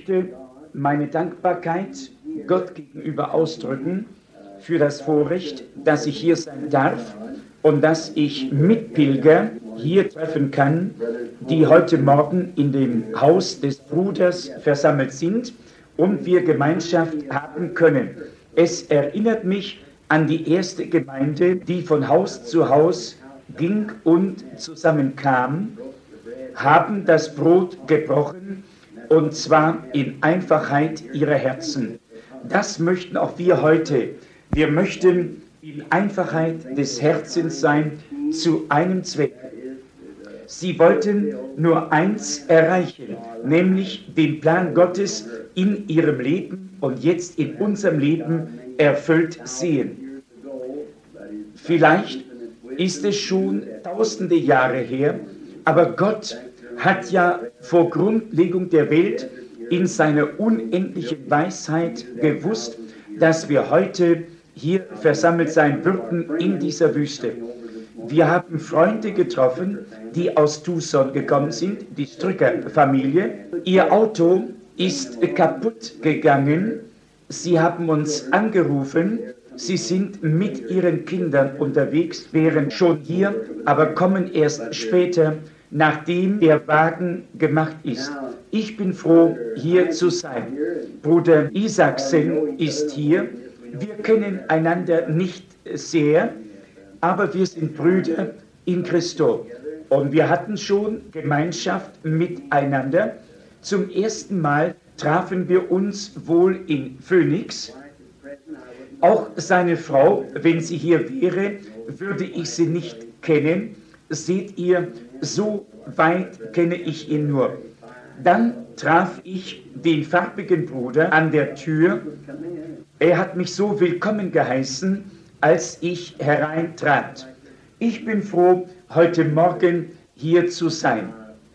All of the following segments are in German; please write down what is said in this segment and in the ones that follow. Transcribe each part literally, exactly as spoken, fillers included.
möchte meine Dankbarkeit Gott gegenüber ausdrücken für das Vorrecht, dass ich hier sein darf und dass ich Mitpilger hier treffen kann, die heute Morgen in dem Haus des Bruders versammelt sind und wir Gemeinschaft haben können. Es erinnert mich an die erste Gemeinde, die von Haus zu Haus ging und zusammenkam, haben das Brot gebrochen, und zwar in Einfachheit ihrer Herzen. Das möchten auch wir heute. Wir möchten in Einfachheit des Herzens sein, zu einem Zweck. Sie wollten nur eins erreichen, nämlich den Plan Gottes in ihrem Leben und jetzt in unserem Leben erfüllt sehen. Vielleicht ist es schon tausende Jahre her, aber Gott hat ja vor Grundlegung der Welt in seiner unendlichen Weisheit gewusst, dass wir heute hier versammelt sein würden in dieser Wüste. Wir haben Freunde getroffen, die aus Tucson gekommen sind, die Strücker-Familie. Ihr Auto ist kaputt gegangen. Sie haben uns angerufen. Sie sind mit ihren Kindern unterwegs, wären schon hier, aber kommen erst später, nachdem der Wagen gemacht ist. Ich bin froh, hier zu sein. Bruder Isaacsen ist hier. Wir kennen einander nicht sehr, aber wir sind Brüder in Christo. Und wir hatten schon Gemeinschaft miteinander. Zum ersten Mal trafen wir uns wohl in Phoenix. Auch seine Frau, wenn sie hier wäre, würde ich sie nicht kennen. Seht ihr, so weit kenne ich ihn nur. Dann traf ich den farbigen Bruder an der Tür. Er hat mich so willkommen geheißen, als ich hereintrat. Ich bin froh, heute Morgen hier zu sein.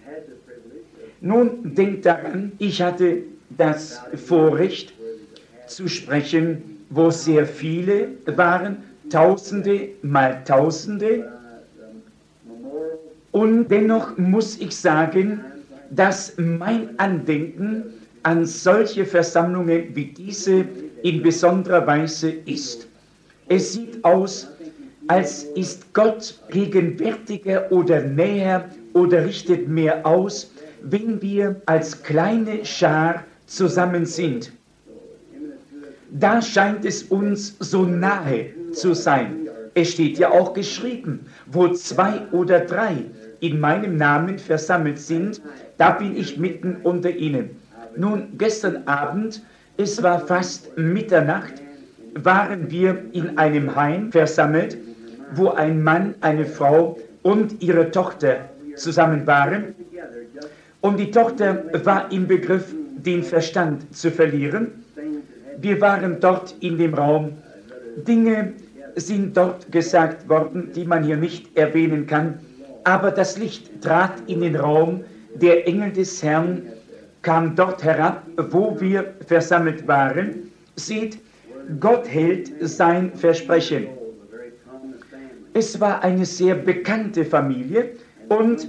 Nun denkt daran, ich hatte das Vorrecht zu sprechen, wo sehr viele waren, Tausende mal Tausende. Und dennoch muss ich sagen, dass mein Andenken an solche Versammlungen wie diese in besonderer Weise ist. Es sieht aus, als ist Gott gegenwärtiger oder näher oder richtet mehr aus, wenn wir als kleine Schar zusammen sind. Da scheint es uns so nahe zu sein. Es steht ja auch geschrieben, wo zwei oder drei in meinem Namen versammelt sind, da bin ich mitten unter ihnen. Nun, gestern Abend, es war fast Mitternacht, waren wir in einem Heim versammelt, wo ein Mann, eine Frau und ihre Tochter zusammen waren. Und die Tochter war im Begriff, den Verstand zu verlieren. Wir waren dort in dem Raum. Dinge sind dort gesagt worden, die man hier nicht erwähnen kann. Aber das Licht trat in den Raum. Der Engel des Herrn kam dort herab, wo wir versammelt waren. Seht, Gott hält sein Versprechen. Es war eine sehr bekannte Familie und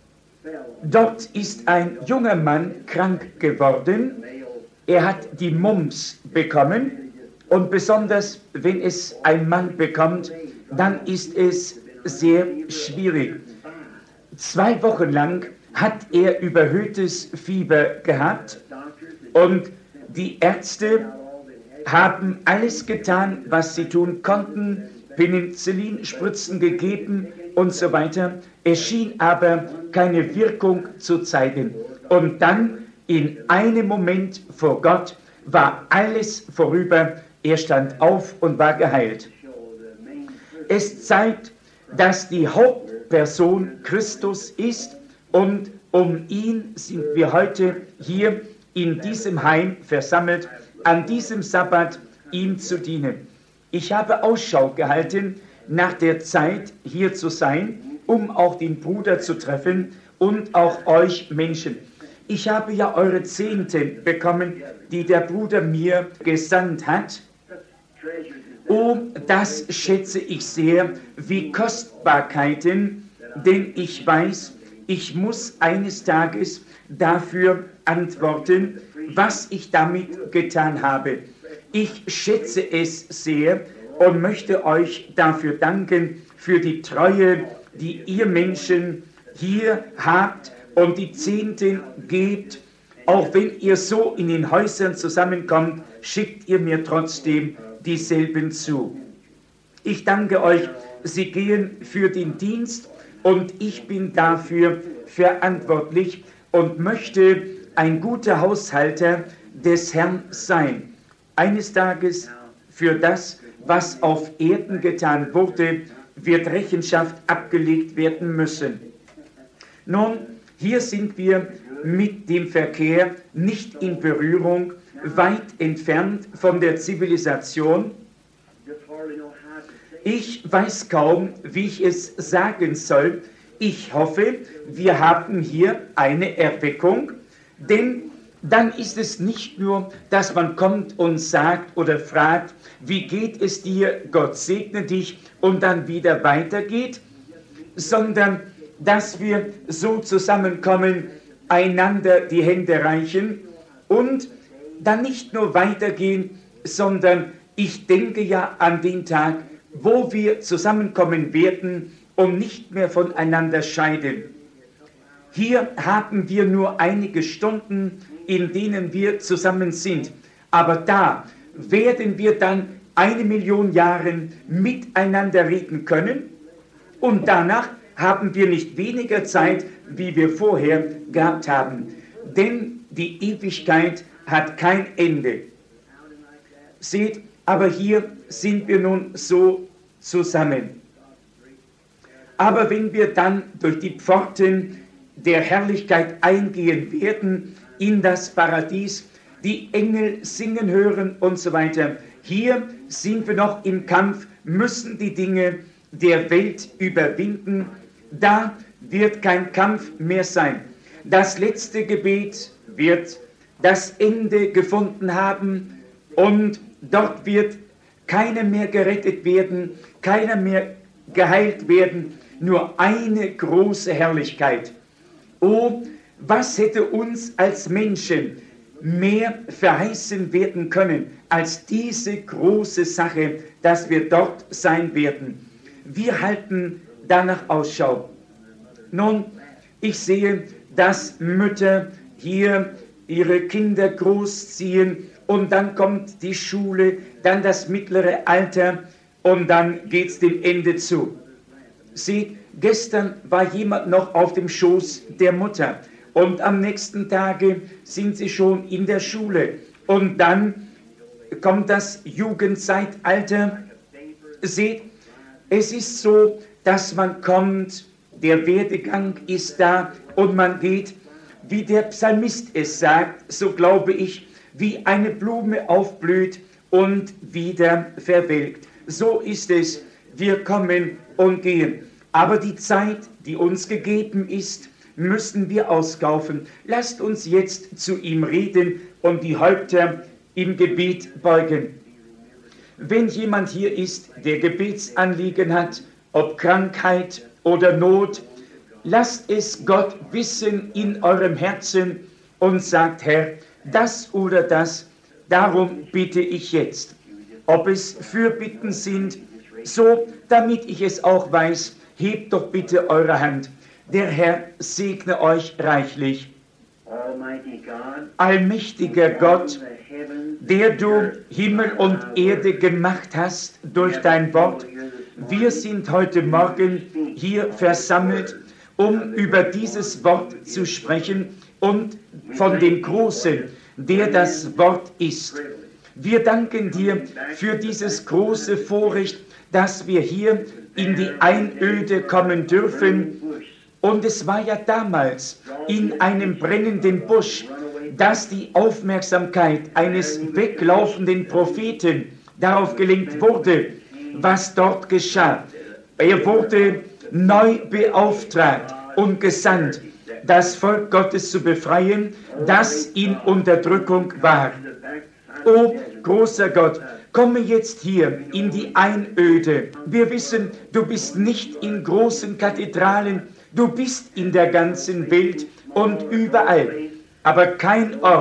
dort ist ein junger Mann krank geworden. Er hat die Mumps bekommen und besonders, wenn es ein Mann bekommt, dann ist es sehr schwierig. Zwei Wochen lang hat er überhöhtes Fieber gehabt und die Ärzte haben alles getan, was sie tun konnten, Penicillinspritzen gegeben und so weiter. Es schien aber keine Wirkung zu zeigen. Und dann in einem Moment vor Gott war alles vorüber. Er stand auf und war geheilt. Es zeigt, dass die Hauptperson Christus ist und um ihn sind wir heute hier in diesem Heim versammelt, an diesem Sabbat ihm zu dienen. Ich habe Ausschau gehalten nach der Zeit, hier zu sein, um auch den Bruder zu treffen und auch euch Menschen. Ich habe ja eure Zehnte bekommen, die der Bruder mir gesandt hat. Oh, das schätze ich sehr, wie Kostbarkeiten, denn ich weiß, ich muss eines Tages dafür antworten, was ich damit getan habe. Ich schätze es sehr und möchte euch dafür danken, für die Treue, die ihr Menschen hier habt und die Zehnten gebt. Auch wenn ihr so in den Häusern zusammenkommt, schickt ihr mir trotzdem dieselben zu. Ich danke euch, Sie gehen für den Dienst und ich bin dafür verantwortlich und möchte ein guter Haushalter des Herrn sein. Eines Tages für das, was auf Erden getan wurde, wird Rechenschaft abgelegt werden müssen. Nun, hier sind wir mit dem Verkehr nicht in Berührung, weit entfernt von der Zivilisation. Ich weiß kaum, wie ich es sagen soll. Ich hoffe, wir haben hier eine Erweckung, denn dann ist es nicht nur, dass man kommt und sagt oder fragt, wie geht es dir, Gott segne dich und dann wieder weitergeht, sondern dass wir so zusammenkommen, einander die Hände reichen und dann nicht nur weitergehen, sondern ich denke ja an den Tag, wo wir zusammenkommen werden und nicht mehr voneinander scheiden. Hier haben wir nur einige Stunden, in denen wir zusammen sind. Aber da werden wir dann eine Million Jahre miteinander reden können. Und danach haben wir nicht weniger Zeit, wie wir vorher gehabt haben. Denn die Ewigkeit hat kein Ende. Seht, aber hier sind wir nun so zusammen. Aber wenn wir dann durch die Pforten der Herrlichkeit eingehen werden in das Paradies, die Engel singen hören und so weiter. Hier sind wir noch im Kampf, müssen die Dinge der Welt überwinden. Da wird kein Kampf mehr sein. Das letzte Gebet wird das Ende gefunden haben und dort wird keiner mehr gerettet werden, keiner mehr geheilt werden, nur eine große Herrlichkeit. Oh, was hätte uns als Menschen mehr verheißen werden können, als diese große Sache, dass wir dort sein werden. Wir halten danach Ausschau. Nun, ich sehe, dass Mütter hier ihre Kinder großziehen und dann kommt die Schule, dann das mittlere Alter und dann geht es dem Ende zu. Seht, gestern war jemand noch auf dem Schoß der Mutter und am nächsten Tage sind sie schon in der Schule und dann kommt das Jugendzeitalter. Seht, es ist so, dass man kommt, der Werdegang ist da und man geht, wie der Psalmist es sagt, so glaube ich, wie eine Blume aufblüht und wieder verwelkt. So ist es, wir kommen und gehen. Aber die Zeit, die uns gegeben ist, müssen wir auskaufen. Lasst uns jetzt zu ihm reden und die Häupter im Gebet beugen. Wenn jemand hier ist, der Gebetsanliegen hat, ob Krankheit oder Not, lasst es Gott wissen in eurem Herzen und sagt, Herr, das oder das, darum bitte ich jetzt. Ob es Fürbitten sind, so, damit ich es auch weiß, hebt doch bitte eure Hand. Der Herr segne euch reichlich. Allmächtiger Gott, der du Himmel und Erde gemacht hast durch dein Wort, wir sind heute Morgen hier versammelt, um über dieses Wort zu sprechen und von dem Großen, der das Wort ist. Wir danken dir für dieses große Vorrecht, dass wir hier in die Einöde kommen dürfen. Und es war ja damals in einem brennenden Busch, dass die Aufmerksamkeit eines weglaufenden Propheten darauf gelenkt wurde, was dort geschah. Er wurde neu beauftragt und gesandt, das Volk Gottes zu befreien, das in Unterdrückung war. O großer Gott, komme jetzt hier in die Einöde. Wir wissen, du bist nicht in großen Kathedralen, du bist in der ganzen Welt und überall. Aber kein Ort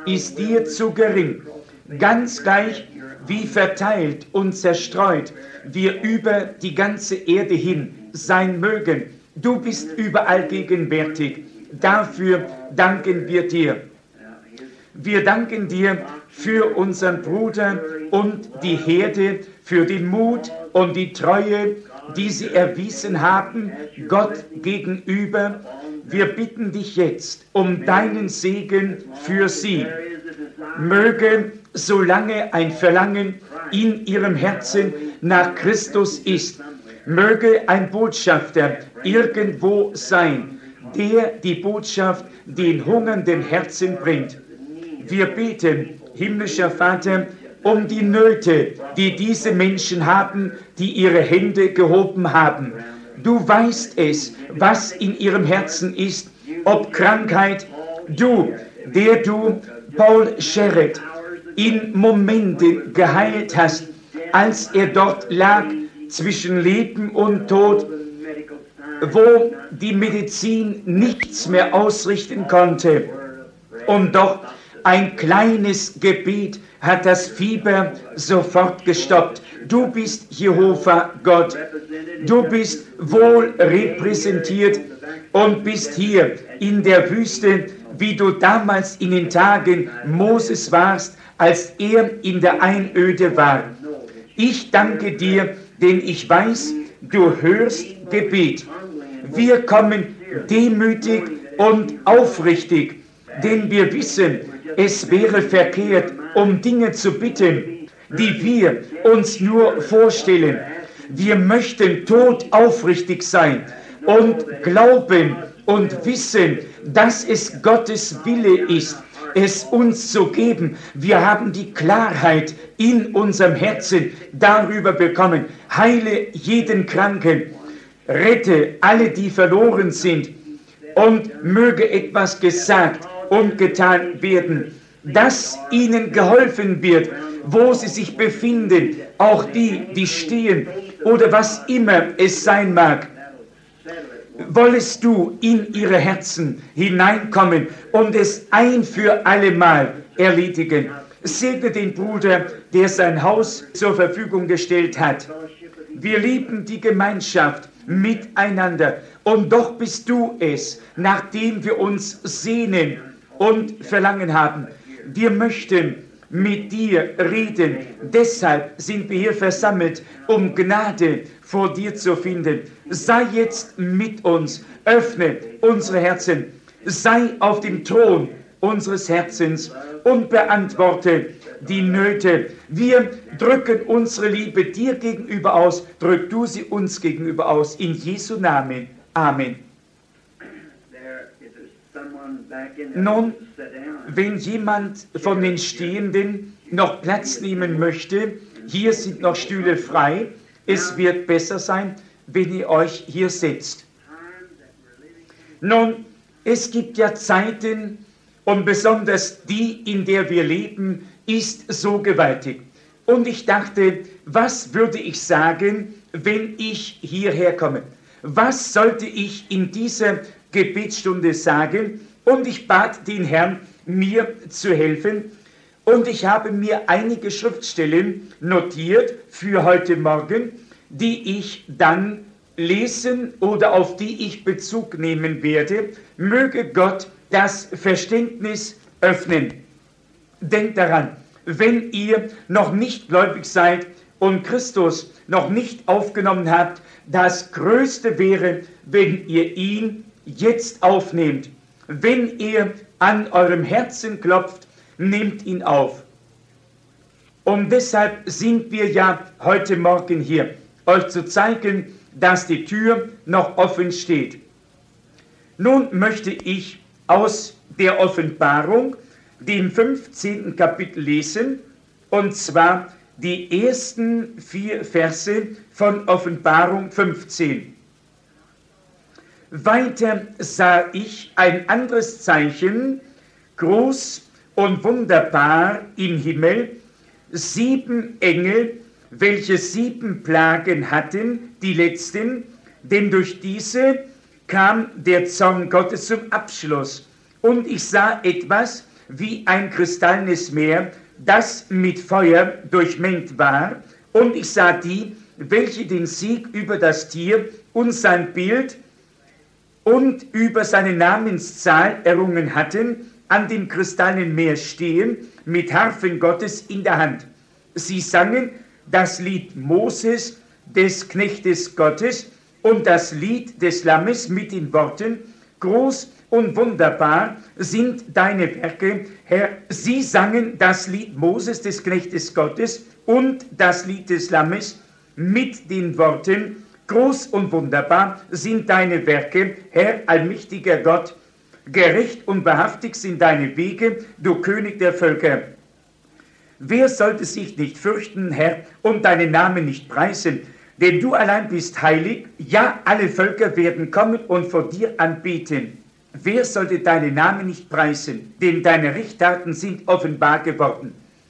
ist dir zu gering. Ganz gleich, wie verteilt und zerstreut wir über die ganze Erde hin sein mögen. Du bist überall gegenwärtig. Dafür danken wir dir. Wir danken dir für unseren Bruder und die Herde, für den Mut und die Treue, die sie erwiesen haben, Gott gegenüber. Wir bitten dich jetzt um deinen Segen für sie. Möge, solange ein Verlangen in ihrem Herzen nach Christus ist, möge ein Botschafter irgendwo sein, der die Botschaft den hungernden Herzen bringt. Wir beten, himmlischer Vater, um die Nöte, die diese Menschen haben, die ihre Hände gehoben haben. Du weißt es, was in ihrem Herzen ist, ob Krankheit. Du, der du Paul Scherret in Momenten geheilt hast, als er dort lag zwischen Leben und Tod, wo die Medizin nichts mehr ausrichten konnte. Und doch ein kleines Gebet hat das Fieber sofort gestoppt. Du bist Jehova Gott. Du bist wohl repräsentiert und bist hier in der Wüste, wie du damals in den Tagen Moses warst, als er in der Einöde war. Ich danke dir, denn ich weiß, du hörst Gebet. Wir kommen demütig und aufrichtig, denn wir wissen, es wäre verkehrt, um Dinge zu bitten, die wir uns nur vorstellen. Wir möchten todaufrichtig sein und glauben und wissen, dass es Gottes Wille ist, es uns zu geben. Wir haben die Klarheit in unserem Herzen darüber bekommen. Heile jeden Kranken, rette alle, die verloren sind, und möge etwas gesagt und getan werden, dass ihnen geholfen wird, wo sie sich befinden, auch die, die stehen oder was immer es sein mag. Wollest du in ihre Herzen hineinkommen und es ein für allemal erledigen. Segne den Bruder, der sein Haus zur Verfügung gestellt hat. Wir lieben die Gemeinschaft miteinander und doch bist du es, nach dem wir uns sehnen und verlangen haben. Wir möchten mit dir reden. Deshalb sind wir hier versammelt, um Gnade vor dir zu finden. Sei jetzt mit uns, öffne unsere Herzen, sei auf dem Thron unseres Herzens und beantworte die Nöte. Wir drücken unsere Liebe dir gegenüber aus, drück du sie uns gegenüber aus. In Jesu Namen. Amen. Nun, wenn jemand von den Stehenden noch Platz nehmen möchte, hier sind noch Stühle frei. Es wird besser sein, wenn ihr euch hier setzt. Nun, es gibt ja Zeiten, und besonders die, in der wir leben, ist so gewaltig. Und ich dachte, was würde ich sagen, wenn ich hierher komme? Was sollte ich in dieser Gebetsstunde sagen? Und ich bat den Herrn, mir zu helfen. Und ich habe mir einige Schriftstellen notiert für heute Morgen, die ich dann lesen oder auf die ich Bezug nehmen werde. Möge Gott das Verständnis öffnen. Denkt daran, wenn ihr noch nicht gläubig seid und Christus noch nicht aufgenommen habt, das Größte wäre, wenn ihr ihn jetzt aufnehmt. Wenn ihr an eurem Herzen klopft, nehmt ihn auf. Und deshalb sind wir ja heute Morgen hier, euch zu zeigen, dass die Tür noch offen steht. Nun möchte ich aus der Offenbarung dem fünfzehnten Kapitel lesen, und zwar die ersten vier Verse von Offenbarung fünfzehn. Weiter sah ich ein anderes Zeichen, groß und wunderbar im Himmel, sieben Engel, welche sieben Plagen hatten, die letzten, denn durch diese kam der Zorn Gottes zum Abschluss. Und ich sah etwas, wie ein kristallenes Meer, das mit Feuer durchmengt war, und ich sah die, welche den Sieg über das Tier und sein Bild und über seine Namenszahl errungen hatten, an dem kristallenen Meer stehen, mit Harfen Gottes in der Hand. Sie sangen das Lied Moses, des Knechtes Gottes, und das Lied des Lammes mit den Worten: Groß und wunderbar sind deine Werke, Herr. Sie sangen das Lied Moses, des Knechtes Gottes, und das Lied des Lammes mit den Worten: Groß und wunderbar sind deine Werke, Herr, allmächtiger Gott. Gerecht und wahrhaftig sind deine Wege, du König der Völker. Wer sollte sich nicht fürchten, Herr, und deinen Namen nicht preisen? Denn du allein bist heilig, ja, alle Völker werden kommen und vor dir anbeten. Wer sollte deinen Namen nicht preisen? Denn deine Rechtstaten sind offenbar geworden.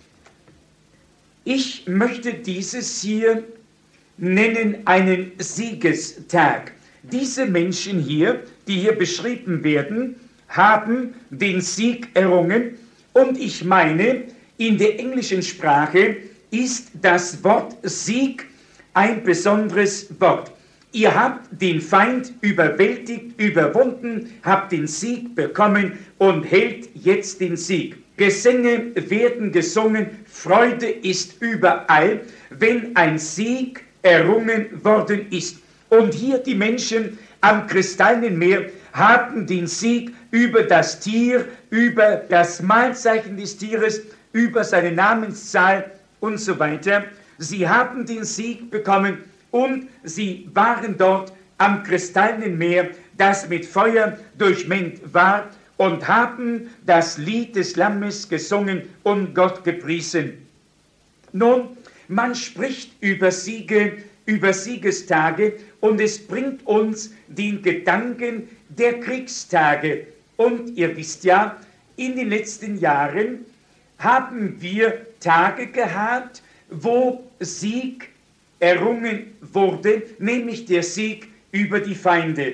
Ich möchte dieses hier nennen einen Siegestag. Diese Menschen hier, die hier beschrieben werden, haben den Sieg errungen, und ich meine, in der englischen Sprache ist das Wort Sieg ein besonderes Wort. Ihr habt den Feind überwältigt, überwunden, habt den Sieg bekommen und hält jetzt den Sieg. Gesänge werden gesungen, Freude ist überall, wenn ein Sieg errungen worden ist. Und hier die Menschen am kristallenen Meer haben den Sieg über das Tier, über das Mahlzeichen des Tieres, über seine Namenszahl und so weiter. Sie haben den Sieg bekommen und sie waren dort am kristallenen Meer, das mit Feuer durchmengt war, und haben das Lied des Lammes gesungen und Gott gepriesen. Nun, man spricht über Siege, über Siegestage, und es bringt uns den Gedanken der Kriegstage. Und ihr wisst ja, in den letzten Jahren haben wir Tage gehabt, wo Sieg errungen wurde, nämlich der Sieg über die Feinde.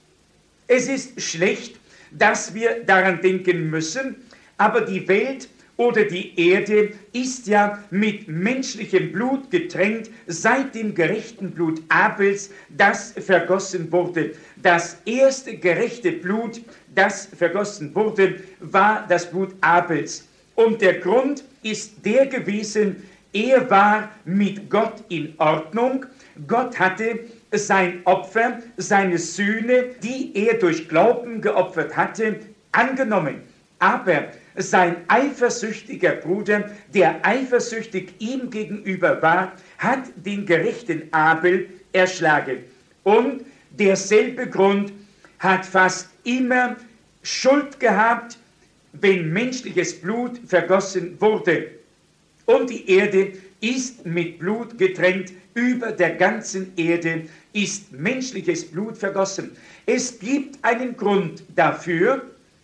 Es ist schlecht, dass wir daran denken müssen, aber die Welt oder die Erde ist ja mit menschlichem Blut getränkt seit dem gerechten Blut Abels, das vergossen wurde. Das erste gerechte Blut, das vergossen wurde, war das Blut Abels. Und der Grund ist der gewesen, er war mit Gott in Ordnung. Gott hatte sein Opfer, seine Sühne, die er durch Glauben geopfert hatte, angenommen. Aber sein eifersüchtiger Bruder, der eifersüchtig ihm gegenüber war, hat den gerechten Abel erschlagen. Und derselbe Grund hat fast immer Schuld gehabt, wenn menschliches Blut vergossen wurde. Und die Erde ist mit Blut getränkt, über der ganzen Erde ist menschliches Blut vergossen. Es gibt einen Grund dafür,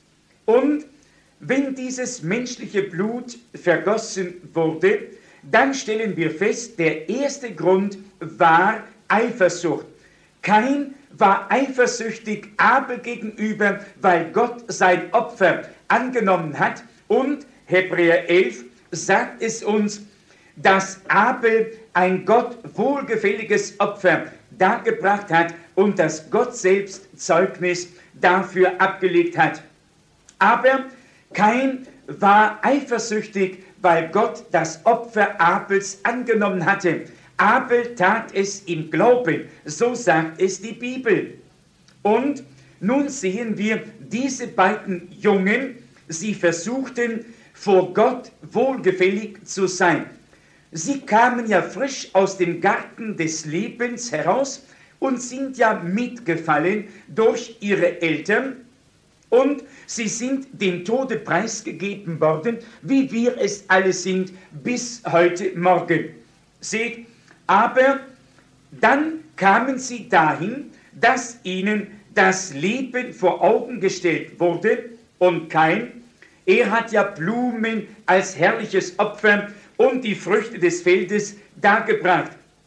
und wenn dieses menschliche Blut vergossen wurde, dann stellen wir fest, der erste Grund war Eifersucht. Kain war eifersüchtig Abel gegenüber, weil Gott sein Opfer angenommen hat, und Hebräer elf sagt es uns, dass Abel ein Gott wohlgefälliges Opfer dargebracht hat und dass Gott selbst Zeugnis dafür abgelegt hat. Aber Kain war eifersüchtig, weil Gott das Opfer Abels angenommen hatte. Abel tat es im Glauben, so sagt es die Bibel. Und nun sehen wir diese beiden Jungen, sie versuchten vor Gott wohlgefällig zu sein. Sie kamen ja frisch aus dem Garten des Lebens heraus und sind ja mitgefallen durch ihre Eltern, und sie sind dem Tode preisgegeben worden, wie wir es alle sind bis heute Morgen. Seht, aber dann kamen sie dahin, dass ihnen das Leben vor Augen gestellt wurde, und Kain, er hat ja Blumen als herrliches Opfer und die Früchte des Feldes dargebracht.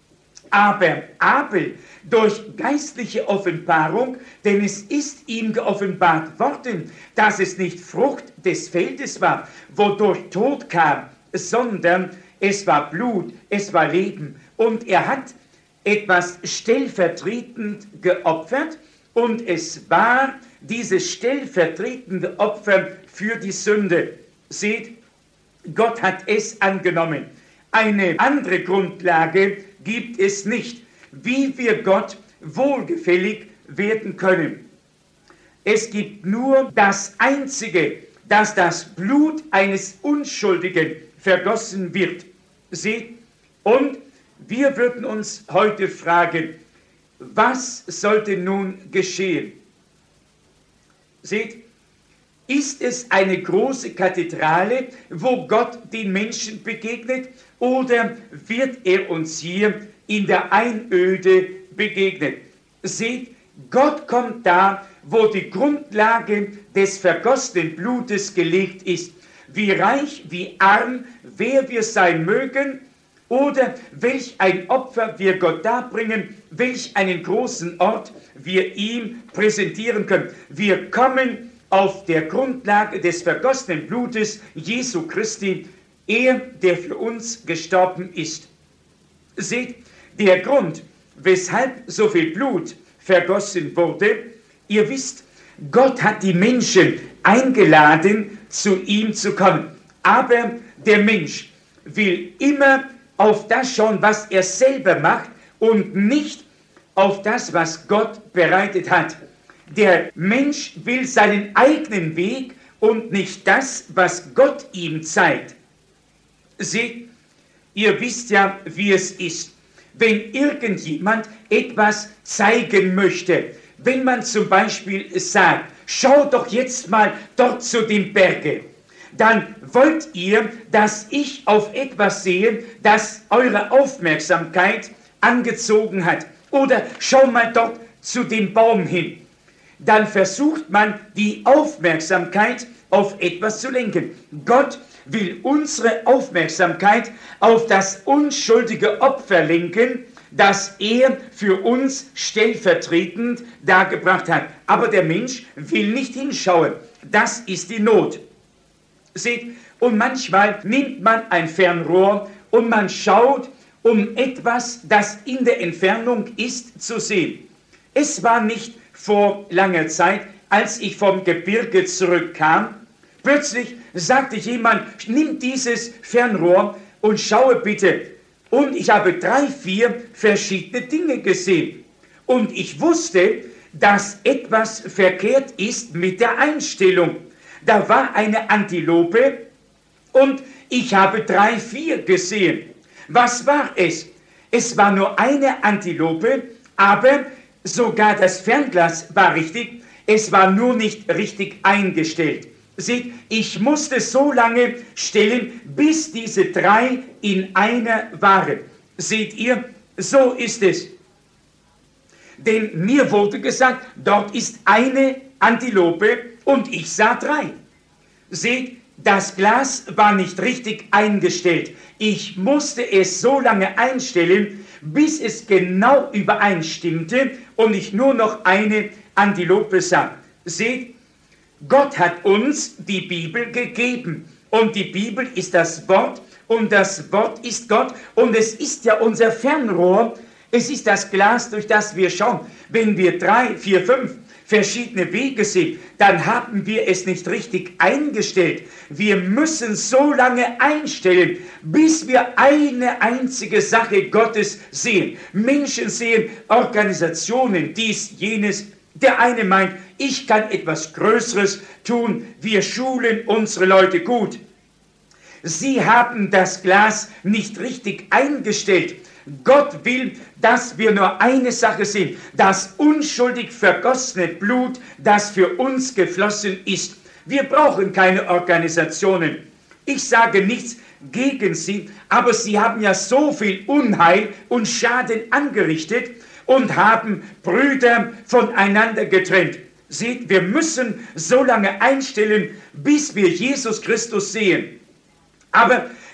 Aber Abel durch geistliche Offenbarung, denn es ist ihm geoffenbart worden, dass es nicht Frucht des Feldes war, wodurch Tod kam, sondern es war Blut, es war Leben. Und er hat etwas stellvertretend geopfert und es war dieses stellvertretende Opfer für die Sünde. Seht, Gott hat es angenommen. Eine andere Grundlage gibt es nicht, wie wir Gott wohlgefällig werden können. Es gibt nur das Einzige, dass das Blut eines Unschuldigen vergossen wird. Seht, und wir würden uns heute fragen, was sollte nun geschehen? Seht, ist es eine große Kathedrale, wo Gott den Menschen begegnet, oder wird er uns hier in der Einöde begegnen? Seht, Gott kommt da, wo die Grundlage des vergossenen Blutes gelegt ist. Wie reich, wie arm, wer wir sein mögen, oder welch ein Opfer wir Gott darbringen, welch einen großen Ort wir ihm präsentieren können. Wir kommen auf der Grundlage des vergossenen Blutes Jesu Christi, er, der für uns gestorben ist. Seht, der Grund, weshalb so viel Blut vergossen wurde, ihr wisst, Gott hat die Menschen eingeladen, zu ihm zu kommen. Aber der Mensch will immer auf das schauen, was er selber macht und nicht auf das, was Gott bereitet hat. Der Mensch will seinen eigenen Weg und nicht das, was Gott ihm zeigt. Seht, ihr wisst ja, wie es ist. Wenn irgendjemand etwas zeigen möchte, wenn man zum Beispiel sagt, schau doch jetzt mal dort zu dem Berge, dann wollt ihr, dass ich auf etwas sehe, das eure Aufmerksamkeit angezogen hat. Oder schau mal dort zu dem Baum hin. Dann versucht man, die Aufmerksamkeit auf etwas zu lenken. Gott will unsere Aufmerksamkeit auf das unschuldige Opfer lenken, das er für uns stellvertretend dargebracht hat. Aber der Mensch will nicht hinschauen. Das ist die Not. Seht, und manchmal nimmt man ein Fernrohr und man schaut, um etwas, das in der Entfernung ist, zu sehen. Es war nicht vor langer Zeit, als ich vom Gebirge zurückkam, plötzlich sagte jemand, nimm dieses Fernrohr und schaue bitte. Und ich habe drei, vier verschiedene Dinge gesehen. Und ich wusste, dass etwas verkehrt ist mit der Einstellung. Da war eine Antilope und ich habe drei, vier gesehen. Was war es? Es war nur eine Antilope, aber sogar das Fernglas war richtig. Es war nur nicht richtig eingestellt. Seht, ich musste so lange stellen, bis diese drei in einer waren. Seht ihr, so ist es. Denn mir wurde gesagt, dort ist eine Antilope und ich sah drei. Seht, das Glas war nicht richtig eingestellt. Ich musste es so lange einstellen, bis es genau übereinstimmte und ich nur noch eine Antilope sah. Seht, Gott hat uns die Bibel gegeben und die Bibel ist das Wort und das Wort ist Gott und es ist ja unser Fernrohr, es ist das Glas, durch das wir schauen. Wenn wir drei, vier, fünf verschiedene Wege sehen, dann haben wir es nicht richtig eingestellt. Wir müssen so lange einstellen, bis wir eine einzige Sache Gottes sehen. Menschen sehen Organisationen, dies, jenes. Der eine meint, ich kann etwas Größeres tun, wir schulen unsere Leute gut. Sie haben das Glas nicht richtig eingestellt. Gott will, dass wir nur eine Sache sehen, das unschuldig vergossene Blut, das für uns geflossen ist. Wir brauchen keine Organisationen. Ich sage nichts gegen sie, aber sie haben ja so viel Unheil und Schaden angerichtet und haben Brüder voneinander getrennt. Seht, wir müssen so lange einstellen, bis wir Jesus Christus sehen. Aber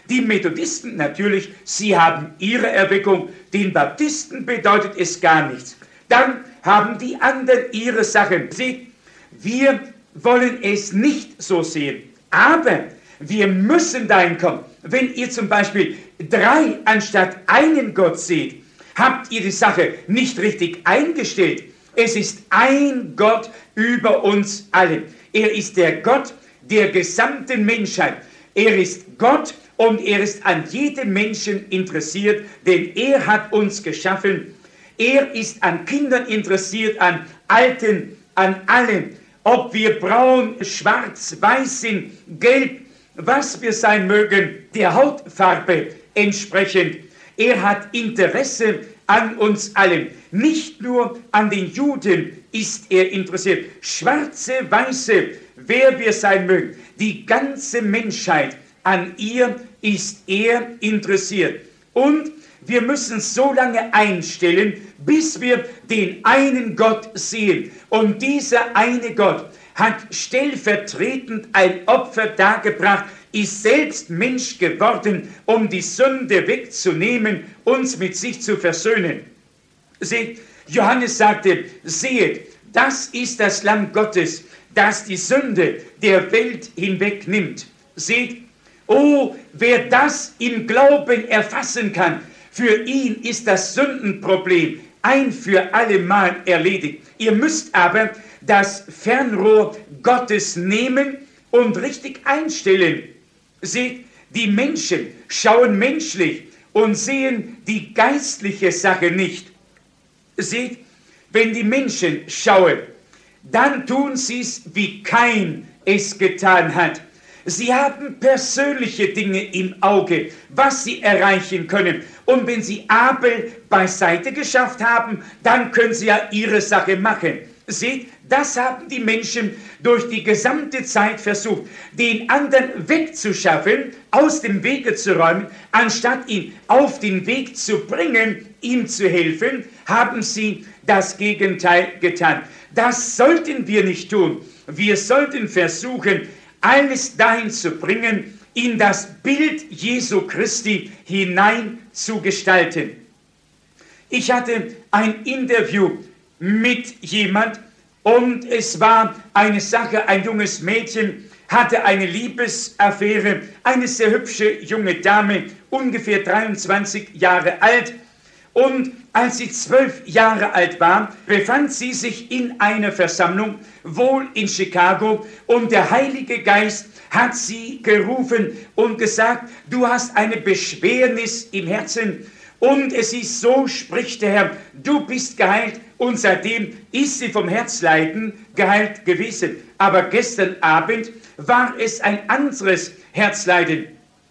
Die Methodisten natürlich, sie haben ihre Erweckung, den Baptisten bedeutet es gar nichts. Dann haben die anderen ihre Sachen. Seht, wir wollen es nicht so sehen, aber wir müssen dahin kommen. Wenn ihr zum Beispiel drei anstatt einen Gott seht, habt ihr die Sache nicht richtig eingestellt. Es ist ein Gott über uns alle. Er ist der Gott der gesamten Menschheit. Er ist Gott und er ist an jedem Menschen interessiert, denn er hat uns geschaffen. Er ist an Kindern interessiert, an Alten, an allen. Ob wir braun, schwarz, weiß sind, gelb, was wir sein mögen, der Hautfarbe entsprechend. Er hat Interesse an uns allen. Nicht nur an den Juden ist er interessiert. Schwarze, Weiße, wer wir sein mögen. Die ganze Menschheit, an ihr ist er interessiert. Und wir müssen so lange einstellen, bis wir den einen Gott sehen. Und dieser eine Gott hat stellvertretend ein Opfer dargebracht, ist selbst Mensch geworden, um die Sünde wegzunehmen, uns mit sich zu versöhnen. Seht, Johannes sagte, seht, das ist das Lamm Gottes, das die Sünde der Welt hinwegnimmt. Seht, oh, wer das im Glauben erfassen kann, für ihn ist das Sündenproblem ein für allemal erledigt. Ihr müsst aber das Fernrohr Gottes nehmen und richtig einstellen. Seht, die Menschen schauen menschlich und sehen die geistliche Sache nicht. Seht, wenn die Menschen schauen, dann tun sie es, wie Kain es getan hat. Sie haben persönliche Dinge im Auge, was sie erreichen können. Und wenn sie Abel beiseite geschafft haben, dann können sie ja ihre Sache machen. Seht, das haben die Menschen durch die gesamte Zeit versucht, den anderen wegzuschaffen, aus dem Wege zu räumen, anstatt ihn auf den Weg zu bringen, ihm zu helfen, haben sie das Gegenteil getan. Das sollten wir nicht tun. Wir sollten versuchen, alles dahin zu bringen, in das Bild Jesu Christi hinein zu gestalten. Ich hatte ein Interview mit jemand und es war eine Sache, ein junges Mädchen hatte eine Liebesaffäre, eine sehr hübsche junge Dame, ungefähr dreiundzwanzig Jahre alt. Und als sie zwölf Jahre alt war, befand sie sich in einer Versammlung, wohl in Chicago, und der Heilige Geist hat sie gerufen und gesagt, du hast eine Beschwernis im Herzen und es ist so, spricht der Herr, du bist geheilt. Und seitdem ist sie vom Herzleiden geheilt gewesen. Aber gestern Abend war es ein anderes Herzleiden.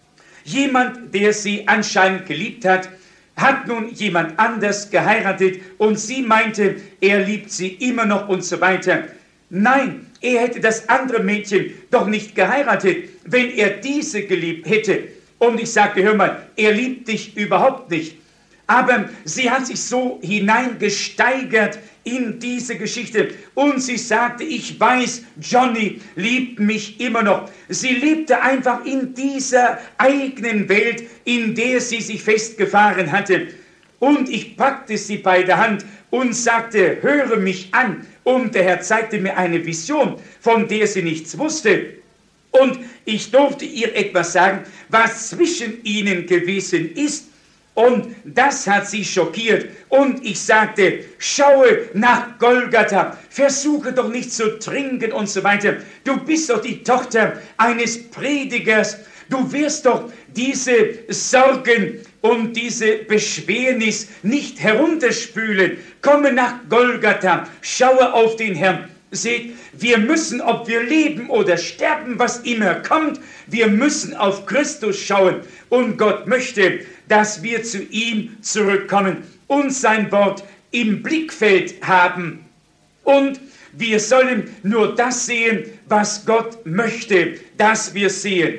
Jemand, der sie anscheinend geliebt hat, hat nun jemand anders geheiratet und sie meinte, er liebt sie immer noch und so weiter. Nein, er hätte das andere Mädchen doch nicht geheiratet, wenn er diese geliebt hätte. Und ich sagte, hör mal, er liebt dich überhaupt nicht. Aber sie hat sich so hineingesteigert in diese Geschichte und sie sagte, ich weiß, Johnny liebt mich immer noch. Sie lebte einfach in dieser eigenen Welt, in der sie sich festgefahren hatte. Und ich packte sie bei der Hand und sagte, höre mich an. Und der Herr zeigte mir eine Vision, von der sie nichts wusste. Und ich durfte ihr etwas sagen, was zwischen ihnen gewesen ist. Und das hat sie schockiert. Und ich sagte, schaue nach Golgatha, versuche doch nicht zu trinken und so weiter. Du bist doch die Tochter eines Predigers. Du wirst doch diese Sorgen und diese Beschwernis nicht herunterspülen. Komme nach Golgatha, schaue auf den Herrn. Seht, wir müssen, ob wir leben oder sterben, was immer kommt, wir müssen auf Christus schauen. Und Gott möchte, dass wir zu ihm zurückkommen und sein Wort im Blickfeld haben. Und wir sollen nur das sehen, was Gott möchte, dass wir sehen.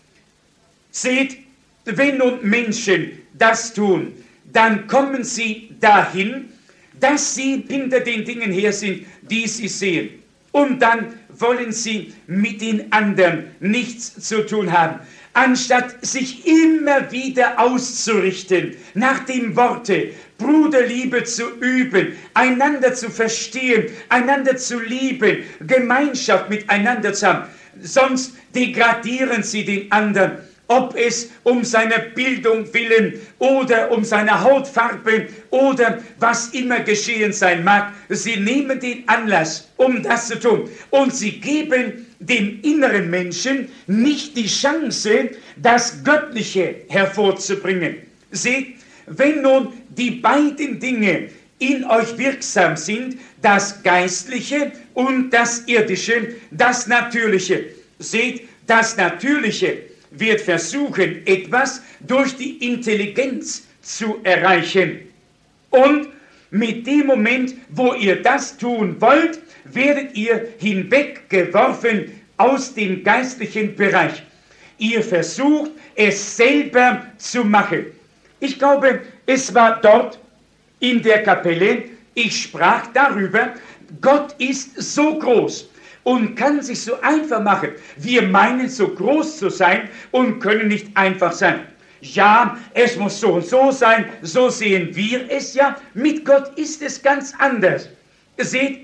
Seht, wenn nun Menschen das tun, dann kommen sie dahin, dass sie hinter den Dingen her sind, die sie sehen. Und dann wollen sie mit den anderen nichts zu tun haben. anstatt sich immer wieder auszurichten nach dem Worte, Bruderliebe zu üben, einander zu verstehen, einander zu lieben, Gemeinschaft miteinander zu haben. Sonst degradieren sie den anderen, ob es um seine Bildung willen oder um seine Hautfarbe oder was immer geschehen sein mag. Sie nehmen den Anlass, um das zu tun. Und sie geben dem inneren Menschen nicht die Chance, das Göttliche hervorzubringen. Seht, wenn nun die beiden Dinge in euch wirksam sind, das Geistliche und das Irdische, das Natürliche. Seht, das Natürliche wird versuchen, etwas durch die Intelligenz zu erreichen. Und mit dem Moment, wo ihr das tun wollt, werdet ihr hinweggeworfen aus dem geistlichen Bereich. Ihr versucht, es selber zu machen. Ich glaube, es war dort in der Kapelle, ich sprach darüber, Gott ist so groß und kann sich so einfach machen. Wir meinen, so groß zu sein und können nicht einfach sein. Ja, es muss so und so sein, so sehen wir es ja. Mit Gott ist es ganz anders. Seht,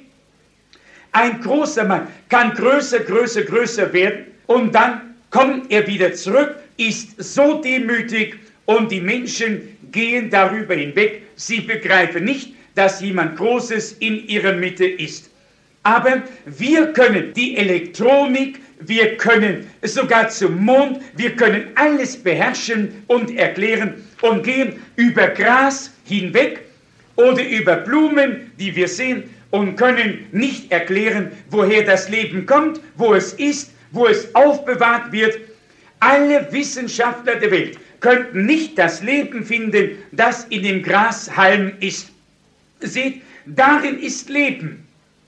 ein großer Mann kann größer, größer, größer werden und dann kommt er wieder zurück, ist so demütig und die Menschen gehen darüber hinweg. Sie begreifen nicht, dass jemand Großes in ihrer Mitte ist. Aber wir können die Elektronik, wir können sogar zum Mond, wir können alles beherrschen und erklären und gehen über Gras hinweg oder über Blumen, die wir sehen, und können nicht erklären, woher das Leben kommt, wo es ist, wo es aufbewahrt wird. Alle Wissenschaftler der Welt könnten nicht das Leben finden, das in dem Grashalm ist. Seht, darin ist Leben.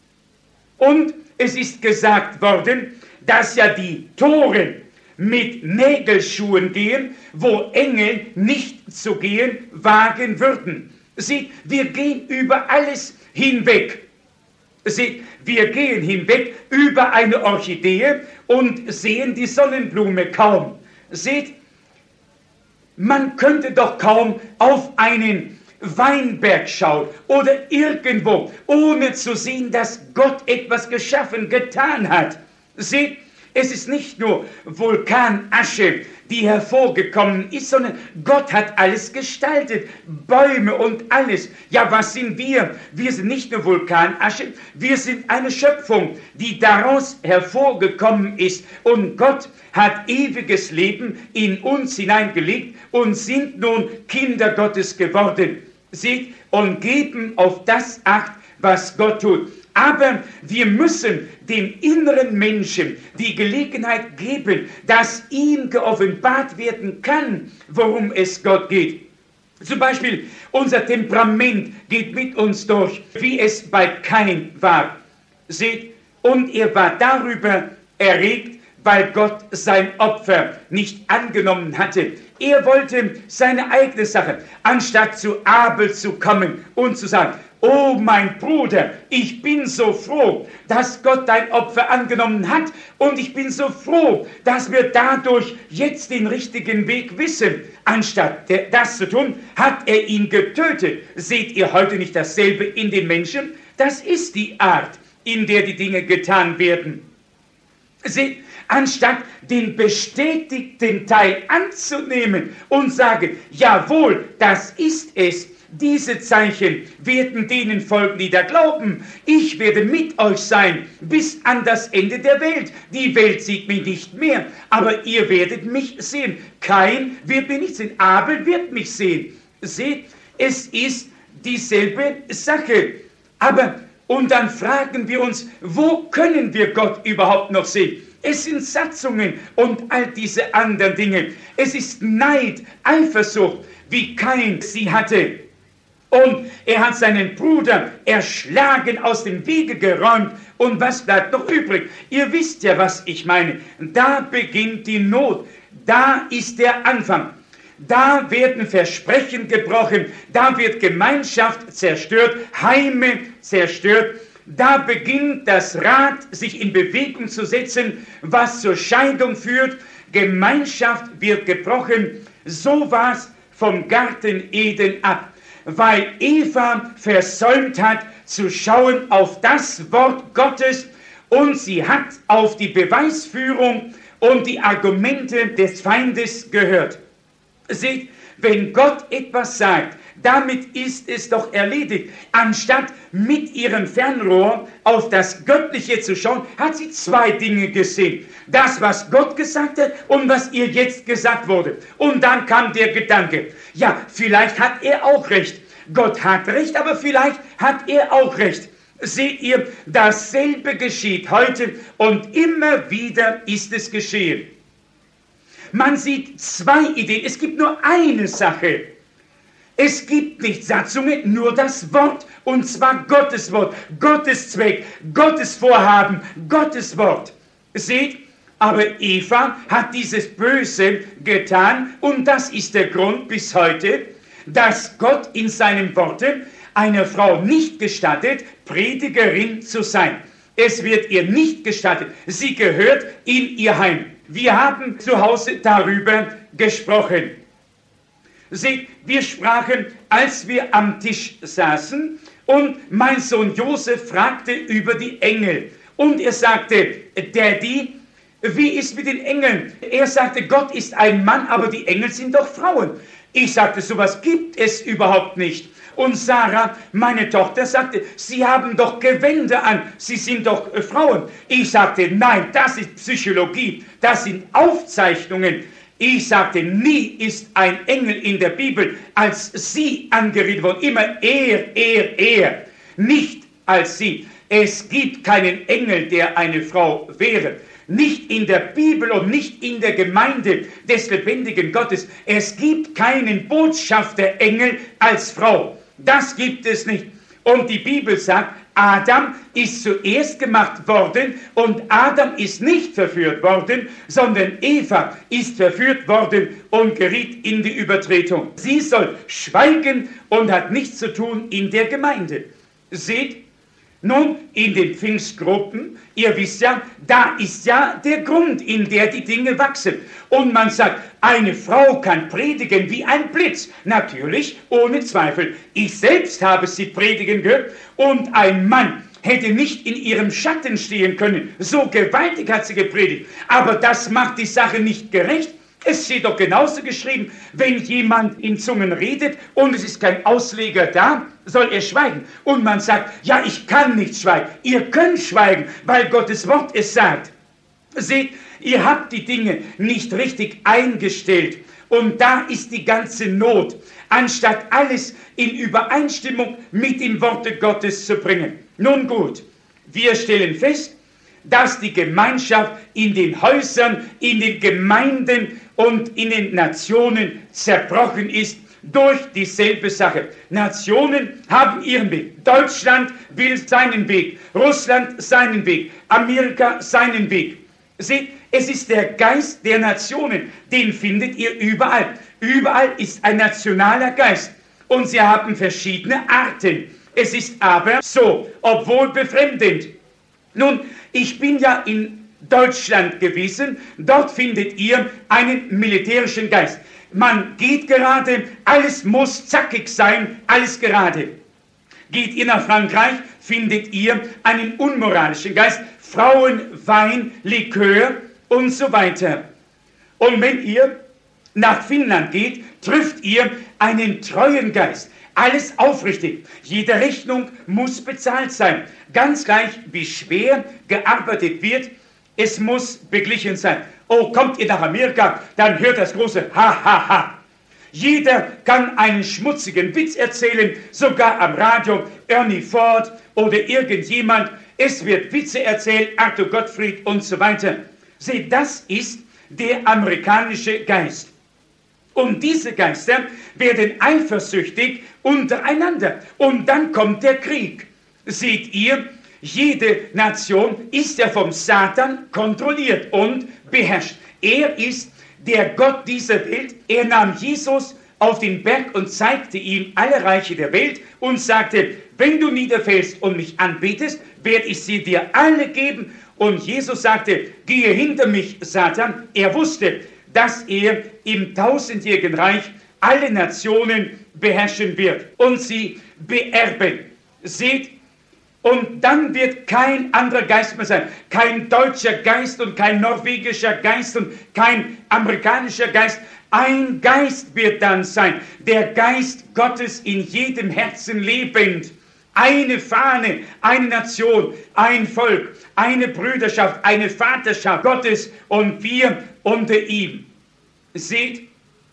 Und es ist gesagt worden, dass ja die Toren mit Nägelschuhen gehen, wo Engel nicht zu gehen wagen würden. Seht, wir gehen über alles hinweg. Seht, wir gehen hinweg über eine Orchidee und sehen die Sonnenblume kaum. Seht, man könnte doch kaum auf einen Weinberg schauen oder irgendwo, ohne zu sehen, dass Gott etwas geschaffen, getan hat. Seht, es ist nicht nur Vulkanasche, die hervorgekommen ist, sondern Gott hat alles gestaltet, Bäume und alles. Ja, was sind wir? Wir sind nicht nur Vulkanasche, wir sind eine Schöpfung, die daraus hervorgekommen ist. Und Gott hat ewiges Leben in uns hineingelegt und sind nun Kinder Gottes geworden. Seht, und geben auf das Acht, was Gott tut. Aber wir müssen dem inneren Menschen die Gelegenheit geben, dass ihm geoffenbart werden kann, worum es Gott geht. Zum Beispiel, unser Temperament geht mit uns durch, wie es bei Kain war. Seht, und er war darüber erregt, weil Gott sein Opfer nicht angenommen hatte. Er wollte seine eigene Sache, anstatt zu Abel zu kommen und zu sagen, oh mein Bruder, ich bin so froh, dass Gott dein Opfer angenommen hat und ich bin so froh, dass wir dadurch jetzt den richtigen Weg wissen. Anstatt das zu tun, hat er ihn getötet. Seht ihr heute nicht dasselbe in den Menschen? Das ist die Art, in der die Dinge getan werden. Seht, anstatt den bestätigten Teil anzunehmen und sagen, jawohl, das ist es, diese Zeichen werden denen folgen, die da glauben. Ich werde mit euch sein bis an das Ende der Welt. Die Welt sieht mich nicht mehr, aber ihr werdet mich sehen. Kain wird mich nicht sehen, Abel wird mich sehen. Seht, es ist dieselbe Sache. Aber, und dann fragen wir uns, wo können wir Gott überhaupt noch sehen? Es sind Satzungen und all diese anderen Dinge. Es ist Neid, Eifersucht, wie Kain sie hatte. Und er hat seinen Bruder erschlagen, aus dem Wege geräumt. Und was bleibt noch übrig? Ihr wisst ja, was ich meine. Da beginnt die Not. Da ist der Anfang. Da werden Versprechen gebrochen. Da wird Gemeinschaft zerstört, Heime zerstört. Da beginnt das Rad sich in Bewegung zu setzen, was zur Scheidung führt. Gemeinschaft wird gebrochen. So war es vom Garten Eden ab, weil Eva versäumt hat, zu schauen auf das Wort Gottes, und sie hat auf die Beweisführung und die Argumente des Feindes gehört. Seht, wenn Gott etwas sagt, damit ist es doch erledigt. Anstatt mit ihrem Fernrohr auf das Göttliche zu schauen, hat sie zwei Dinge gesehen. Das, was Gott gesagt hat und was ihr jetzt gesagt wurde. Und dann kam der Gedanke, ja, vielleicht hat er auch recht. Gott hat recht, aber vielleicht hat er auch recht. Seht ihr, dasselbe geschieht heute und immer wieder ist es geschehen. Man sieht zwei Ideen, es gibt nur eine Sache. Es gibt nicht Satzungen, nur das Wort, und zwar Gottes Wort, Gottes Zweck, Gottes Vorhaben, Gottes Wort. Seht, aber Eva hat dieses Böse getan, und das ist der Grund bis heute, dass Gott in seinem Worte einer Frau nicht gestattet, Predigerin zu sein. Es wird ihr nicht gestattet. Sie gehört in ihr Heim. Wir haben zu Hause darüber gesprochen. Seht, wir sprachen, als wir am Tisch saßen, und mein Sohn Josef fragte über die Engel. Und er sagte, Daddy, wie ist mit den Engeln? Er sagte, Gott ist ein Mann, aber die Engel sind doch Frauen. Ich sagte, sowas gibt es überhaupt nicht. Und Sarah, meine Tochter, sagte, Sie haben doch Gewänder an, Sie sind doch äh, Frauen. Ich sagte, nein, das ist Psychologie, das sind Aufzeichnungen. Ich sagte, nie ist ein Engel in der Bibel als sie angeredet worden. Immer er, er, er, nicht als sie. Es gibt keinen Engel, der eine Frau wäre. Nicht in der Bibel und nicht in der Gemeinde des lebendigen Gottes. Es gibt keinen Botschafterengel als Frau. Das gibt es nicht. Und die Bibel sagt, Adam ist zuerst gemacht worden und Adam ist nicht verführt worden, sondern Eva ist verführt worden und geriet in die Übertretung. Sie soll schweigen und hat nichts zu tun in der Gemeinde. Seht, nun, in den Pfingstgruppen, ihr wisst ja, da ist ja der Grund, in der die Dinge wachsen. Und man sagt, eine Frau kann predigen wie ein Blitz. Natürlich, ohne Zweifel. Ich selbst habe sie predigen gehört. Und ein Mann hätte nicht in ihrem Schatten stehen können. So gewaltig hat sie gepredigt. Aber das macht die Sache nicht gerecht. Es steht doch genauso geschrieben, wenn jemand in Zungen redet und es ist kein Ausleger da, soll er schweigen. Und man sagt, ja, ich kann nicht schweigen. Ihr könnt schweigen, weil Gottes Wort es sagt. Seht, ihr habt die Dinge nicht richtig eingestellt. Und da ist die ganze Not, anstatt alles in Übereinstimmung mit dem Worte Gottes zu bringen. Nun gut, wir stellen fest, dass die Gemeinschaft in den Häusern, in den Gemeinden und in den Nationen zerbrochen ist durch dieselbe Sache. Nationen haben ihren Weg. Deutschland will seinen Weg. Russland seinen Weg. Amerika seinen Weg. Seht, es ist der Geist der Nationen. Den findet ihr überall. Überall ist ein nationaler Geist. Und sie haben verschiedene Arten. Es ist aber so, obwohl befremdend. Nun, ich bin ja in Deutschland gewesen, dort findet ihr einen militärischen Geist. Man geht gerade, alles muss zackig sein, alles gerade. Geht ihr nach Frankreich, findet ihr einen unmoralischen Geist, Frauen, Wein, Likör und so weiter. Und wenn ihr nach Finnland geht, trifft ihr einen treuen Geist. Alles aufrichtig. Jede Rechnung muss bezahlt sein. Ganz gleich, wie schwer gearbeitet wird, es muss beglichen sein. Oh, kommt ihr nach Amerika, dann hört das große Ha, ha, ha. Jeder kann einen schmutzigen Witz erzählen, sogar am Radio, Ernie Ford oder irgendjemand. Es wird Witze erzählt, Arthur Gottfried und so weiter. Seht, das ist der amerikanische Geist. Und diese Geister werden eifersüchtig untereinander. Und dann kommt der Krieg. Seht ihr, jede Nation ist ja vom Satan kontrolliert und beherrscht. Er ist der Gott dieser Welt. Er nahm Jesus auf den Berg und zeigte ihm alle Reiche der Welt und sagte, wenn du niederfällst und mich anbetest, werde ich sie dir alle geben Und Jesus sagte, gehe hinter mich, Satan. Er wusste, dass er im tausendjährigen Reich alle Nationen beherrschen wird und sie beerben. Seht, und dann wird kein anderer Geist mehr sein. Kein deutscher Geist und kein norwegischer Geist und kein amerikanischer Geist. Ein Geist wird dann sein. Der Geist Gottes in jedem Herzen lebend. Eine Fahne, eine Nation, ein Volk, eine Brüderschaft, eine Vaterschaft Gottes und wir unter ihm. Seht,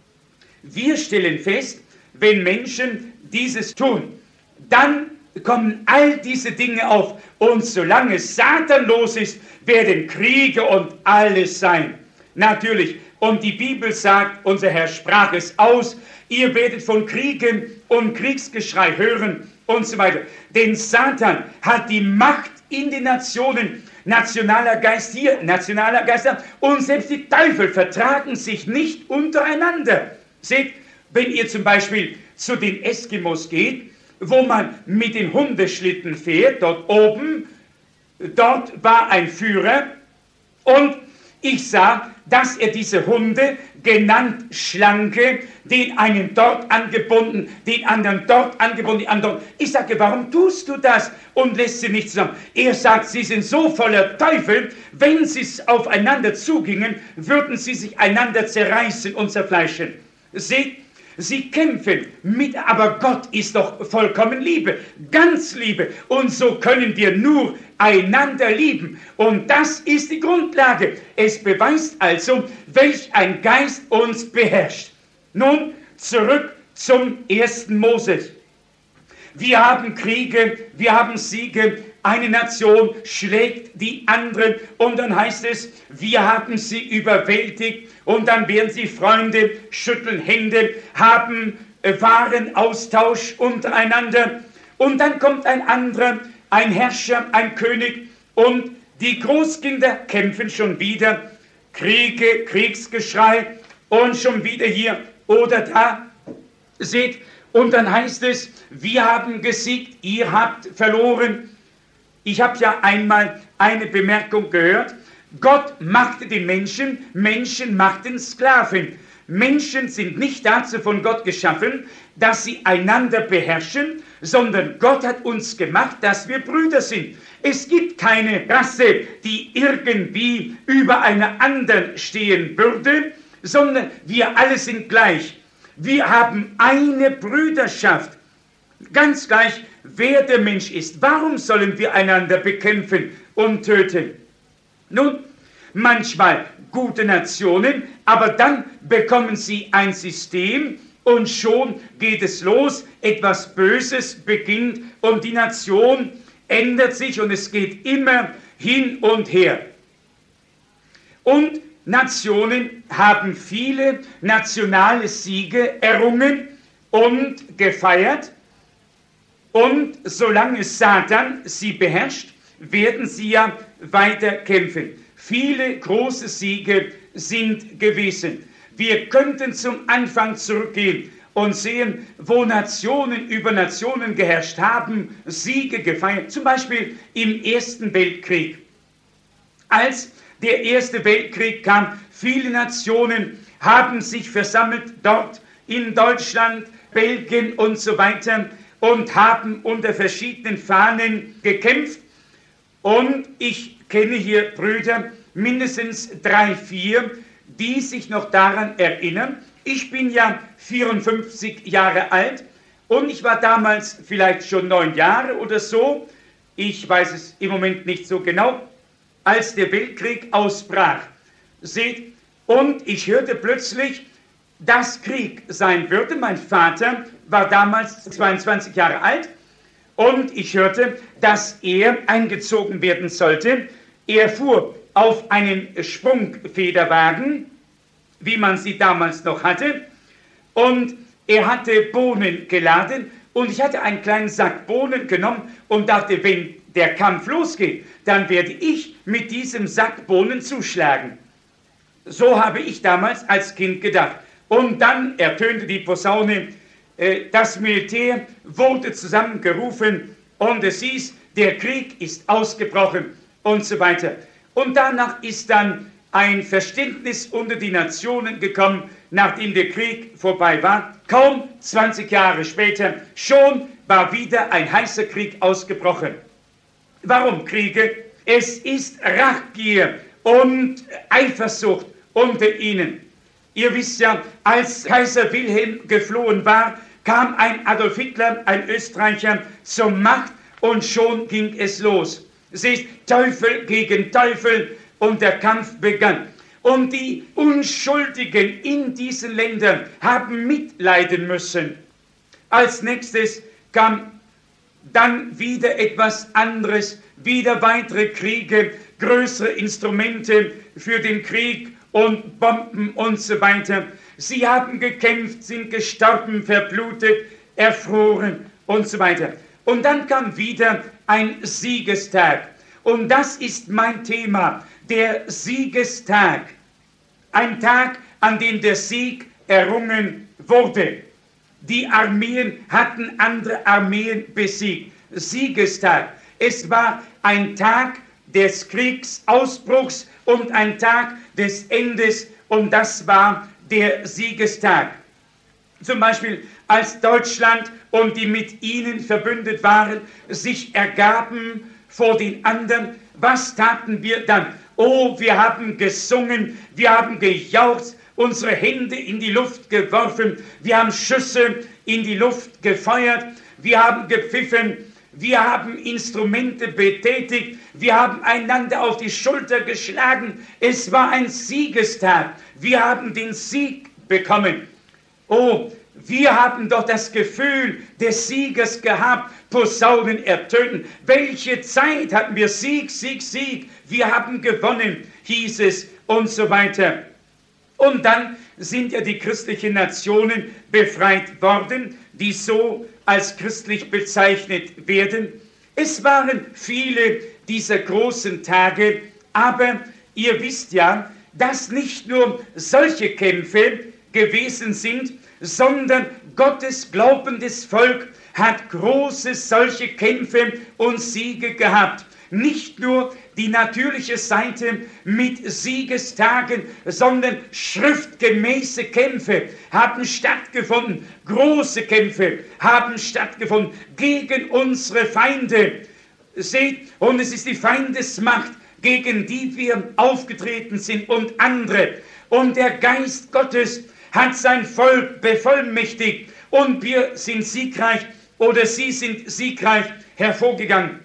wir stellen fest, wenn Menschen dieses tun, dann kommen all diese Dinge auf. Und solange Satan los ist, werden Kriege und alles sein. Natürlich, und die Bibel sagt, unser Herr sprach es aus, ihr werdet von Kriegen und Kriegsgeschrei hören und so weiter. Denn Satan hat die Macht in den Nationen, nationaler Geist hier, nationaler Geist da, und selbst die Teufel vertragen sich nicht untereinander. Seht, wenn ihr zum Beispiel zu den Eskimos geht, wo man mit den Hundeschlitten fährt, dort oben, dort war ein Führer und ich sah, dass er diese Hunde, genannt Schlanke, den einen dort angebunden, den anderen dort angebunden, den anderen dort. Ich sage, warum tust du das und lässt sie nicht zusammen? Er sagt, sie sind so voller Teufel, wenn sie aufeinander zugingen, würden sie sich einander zerreißen und zerfleischen. Seht, sie kämpfen mit, aber Gott ist doch vollkommen Liebe, ganz Liebe. Und so können wir nur einander lieben. Und das ist die Grundlage. Es beweist also, welch ein Geist uns beherrscht. Nun zurück zum ersten Moses. Wir haben Kriege, wir haben Siege. Eine Nation schlägt die andere und dann heißt es, wir haben sie überwältigt und dann werden sie Freunde, schütteln Hände, haben Warenaustausch untereinander und dann kommt ein anderer, ein Herrscher, ein König und die Großkinder kämpfen schon wieder, Kriege, Kriegsgeschrei und schon wieder hier oder da. Seht, und dann heißt es, wir haben gesiegt, ihr habt verloren. Ich habe ja einmal eine Bemerkung gehört, Gott machte den Menschen, Menschen machten Sklaven. Menschen sind nicht dazu von Gott geschaffen, dass sie einander beherrschen, sondern Gott hat uns gemacht, dass wir Brüder sind. Es gibt keine Rasse, die irgendwie über einer anderen stehen würde, sondern wir alle sind gleich. Wir haben eine Brüderschaft. Ganz gleich, wer der Mensch ist. Warum sollen wir einander bekämpfen und töten? Nun, manchmal gute Nationen, aber dann bekommen sie ein System und schon geht es los. Etwas Böses beginnt und die Nation ändert sich und es geht immer hin und her. Und Nationen haben viele nationale Siege errungen und gefeiert. Und solange Satan sie beherrscht, werden sie ja weiter kämpfen. Viele große Siege sind gewesen. Wir könnten zum Anfang zurückgehen und sehen, wo Nationen über Nationen geherrscht haben, Siege gefeiert. Zum Beispiel im Ersten Weltkrieg. Als der Erste Weltkrieg kam, viele Nationen haben sich versammelt dort in Deutschland, Belgien und so weiter und haben unter verschiedenen Fahnen gekämpft. Und ich kenne hier Brüder, mindestens drei, vier, die sich noch daran erinnern. Ich bin ja vierundfünfzig Jahre alt und ich war damals vielleicht schon neun Jahre oder so. Ich weiß es im Moment nicht so genau, als der Weltkrieg ausbrach. Seht, und ich hörte plötzlich, dass Krieg sein würde. Mein Vater war damals zweiundzwanzig Jahre alt und ich hörte, dass er eingezogen werden sollte. Er fuhr auf einen Sprungfederwagen, wie man sie damals noch hatte, und er hatte Bohnen geladen und ich hatte einen kleinen Sack Bohnen genommen und dachte, wenn der Kampf losgeht, dann werde ich mit diesem Sack Bohnen zuschlagen. So habe ich damals als Kind gedacht. Und dann ertönte die Posaune, äh, das Militär wurde zusammengerufen und es hieß, der Krieg ist ausgebrochen und so weiter. Und danach ist dann ein Verständnis unter die Nationen gekommen, nachdem der Krieg vorbei war. Kaum zwanzig Jahre später, schon war wieder ein heißer Krieg ausgebrochen. Warum Kriege? Es ist Rachgier und Eifersucht unter ihnen. Ihr wisst ja, als Kaiser Wilhelm geflohen war, kam ein Adolf Hitler, ein Österreicher, zur Macht und schon ging es los. Es ist Teufel gegen Teufel und der Kampf begann. Und die Unschuldigen in diesen Ländern haben mitleiden müssen. Als nächstes kam dann wieder etwas anderes, wieder weitere Kriege, größere Instrumente für den Krieg und Bomben und so weiter. Sie haben gekämpft, sind gestorben, verblutet, erfroren und so weiter. Und dann kam wieder ein Siegestag. Und das ist mein Thema, der Siegestag. Ein Tag, an dem der Sieg errungen wurde. Die Armeen hatten andere Armeen besiegt. Siegestag. Es war ein Tag des Kriegsausbruchs und ein Tag des Endes und das war der Siegestag. Zum Beispiel als Deutschland und die mit ihnen verbündet waren, sich ergaben vor den anderen, was taten wir dann? Oh, wir haben gesungen, wir haben gejauchzt, unsere Hände in die Luft geworfen, wir haben Schüsse in die Luft gefeuert, wir haben gepfiffen, wir haben Instrumente betätigt, wir haben einander auf die Schulter geschlagen. Es war ein Siegestag. Wir haben den Sieg bekommen. Oh, wir haben doch das Gefühl des Sieges gehabt. Posaunen ertönten. Welche Zeit hatten wir? Sieg, Sieg, Sieg. Wir haben gewonnen, hieß es und so weiter. Und dann sind ja die christlichen Nationen befreit worden, die so als christlich bezeichnet werden. Es waren viele dieser großen Tage, aber ihr wisst ja, dass nicht nur solche Kämpfe gewesen sind, sondern Gottes glaubendes Volk hat große solche Kämpfe und Siege gehabt. Nicht nur die natürliche Seite mit Siegestagen, sondern schriftgemäße Kämpfe haben stattgefunden. Große Kämpfe haben stattgefunden gegen unsere Feinde. Seht, und es ist die Feindesmacht, gegen die wir aufgetreten sind und andere. Und der Geist Gottes hat sein Volk bevollmächtigt und wir sind siegreich oder sie sind siegreich hervorgegangen.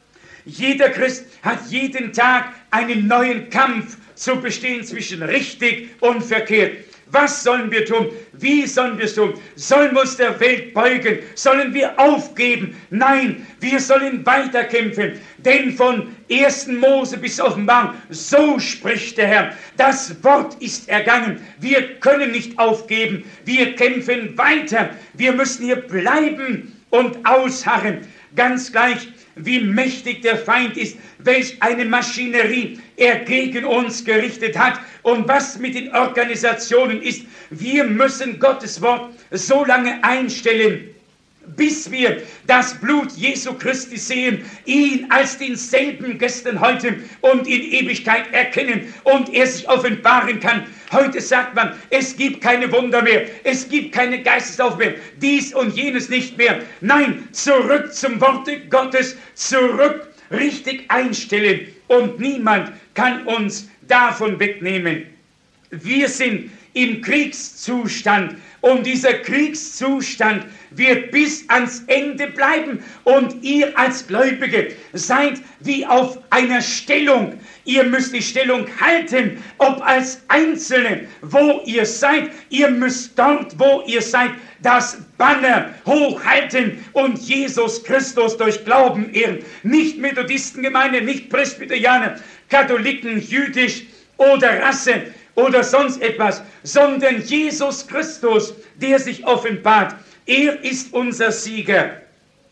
Jeder Christ hat jeden Tag einen neuen Kampf zu bestehen zwischen richtig und verkehrt. Was sollen wir tun? Wie sollen wir es tun? Sollen wir uns der Welt beugen? Sollen wir aufgeben? Nein, wir sollen weiterkämpfen. Denn von ersten Mose bis Offenbarung, so spricht der Herr. Das Wort ist ergangen. Wir können nicht aufgeben. Wir kämpfen weiter. Wir müssen hier bleiben und ausharren. Ganz gleich, wie mächtig der Feind ist, welch eine Maschinerie er gegen uns gerichtet hat und was mit den Organisationen ist. Wir müssen Gottes Wort so lange einstellen, bis wir das Blut Jesu Christi sehen, ihn als denselben gestern, heute und in Ewigkeit erkennen und er sich offenbaren kann. Heute sagt man, es gibt keine Wunder mehr, es gibt keine Geisteslauf mehr, dies und jenes nicht mehr. Nein, zurück zum Worte Gottes, zurück richtig einstellen und niemand kann uns davon wegnehmen. Wir sind im Kriegszustand und dieser Kriegszustand wird bis ans Ende bleiben und ihr als Gläubige seid wie auf einer Stellung. Ihr müsst die Stellung halten, ob als Einzelne, wo ihr seid. Ihr müsst dort, wo ihr seid, das Banner hochhalten und Jesus Christus durch Glauben ehren. Nicht Methodistengemeinde, nicht Presbyterianer, Katholiken, jüdisch oder Rasse oder sonst etwas, sondern Jesus Christus, der sich offenbart. Er ist unser Sieger.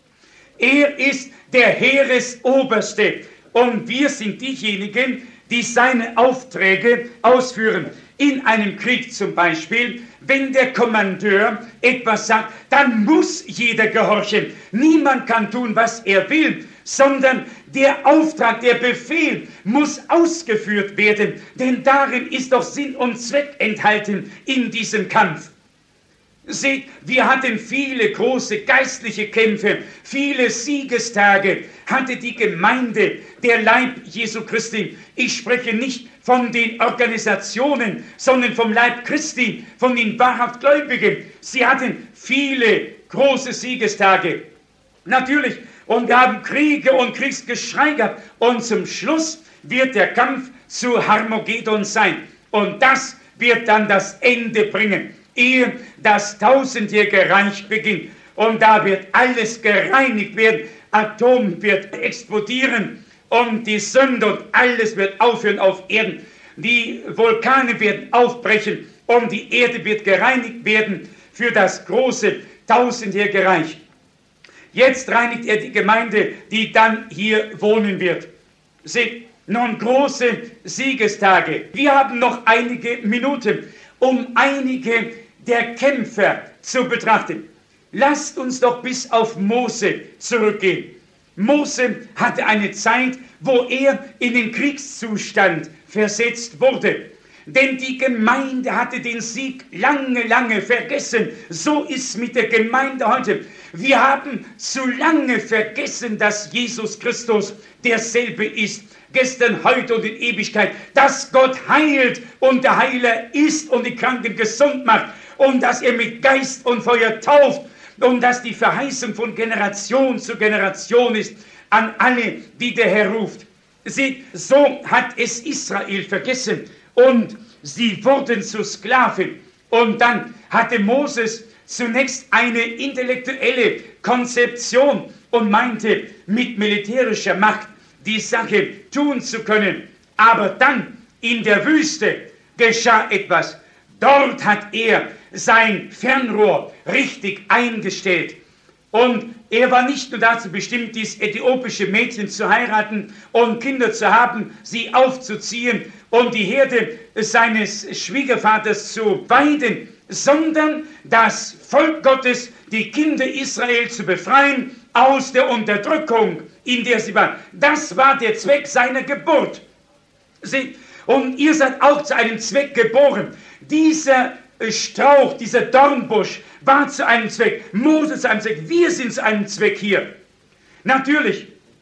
Er ist der Heeresoberste. Und wir sind diejenigen, die seine Aufträge ausführen. In einem Krieg zum Beispiel, wenn der Kommandeur etwas sagt, dann muss jeder gehorchen. Niemand kann tun, was er will, sondern der Auftrag, der Befehl muss ausgeführt werden, denn darin ist doch Sinn und Zweck enthalten in diesem Kampf. Seht, wir hatten viele große geistliche Kämpfe, viele Siegestage hatte die Gemeinde, der Leib Jesu Christi. Ich spreche nicht von den Organisationen, sondern vom Leib Christi, von den wahrhaft Gläubigen. Sie hatten viele große Siegestage. Natürlich, und wir haben Kriege und Kriegsgeschrei gehabt. Und zum Schluss wird der Kampf zu Harmagedon sein. Und das wird dann das Ende bringen, ehe das tausendjährige Reich beginnt. Und da wird alles gereinigt werden. Atom wird explodieren und die Sünde und alles wird aufhören auf Erden. Die Vulkane werden aufbrechen und die Erde wird gereinigt werden für das große tausendjährige Reich. Jetzt reinigt er die Gemeinde, die dann hier wohnen wird. Seht, nun große Siegestage. Wir haben noch einige Minuten, um einige der Kämpfer zu betrachten. Lasst uns doch bis auf Mose zurückgehen. Mose hatte eine Zeit, wo er in den Kriegszustand versetzt wurde. Denn die Gemeinde hatte den Sieg lange, lange vergessen. So ist es mit der Gemeinde heute. Wir haben zu lange vergessen, dass Jesus Christus derselbe ist. Gestern, heute und in Ewigkeit. Dass Gott heilt und der Heiler ist und die Kranken gesund macht. Und dass er mit Geist und Feuer tauft. Und dass die Verheißung von Generation zu Generation ist an alle, die der Herr ruft. Seht, so hat es Israel vergessen. Und sie wurden zu Sklaven. Und dann hatte Moses zunächst eine intellektuelle Konzeption und meinte, mit militärischer Macht die Sache tun zu können. Aber dann in der Wüste geschah etwas. Dort hat er sein Fernrohr richtig eingestellt. Und er war nicht nur dazu bestimmt, dieses äthiopische Mädchen zu heiraten und Kinder zu haben, sie aufzuziehen und die Herde seines Schwiegervaters zu weiden, sondern das Volk Gottes, die Kinder Israel zu befreien aus der Unterdrückung, in der sie waren. Das war der Zweck seiner Geburt. Sie, und ihr seid auch zu einem Zweck geboren. Dieser Strauch, dieser Dornbusch war zu einem Zweck, Mose zu einem Zweck, wir sind zu einem Zweck hier. Natürlich,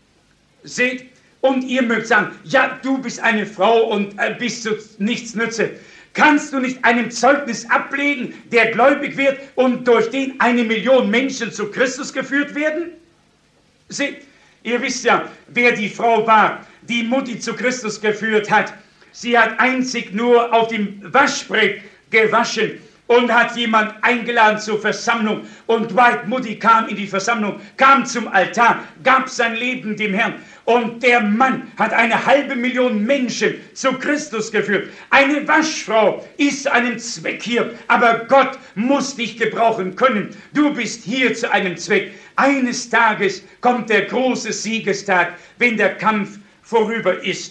seht, und ihr mögt sagen, ja, du bist eine Frau und äh, bist zu nichts nütze. Kannst du nicht einem Zeugnis ablegen, der gläubig wird und durch den eine Million Menschen zu Christus geführt werden? Seht, ihr wisst ja, wer die Frau war, die Mutti zu Christus geführt hat. Sie hat einzig nur auf dem Waschbrett gewaschen und hat jemand eingeladen zur Versammlung. Und Dwight Moody kam in die Versammlung, kam zum Altar, gab sein Leben dem Herrn. Und der Mann hat eine halbe Million Menschen zu Christus geführt. Eine Waschfrau ist zu einem Zweck hier, aber Gott muss dich gebrauchen können. Du bist hier zu einem Zweck. Eines Tages kommt der große Siegestag, wenn der Kampf vorüber ist.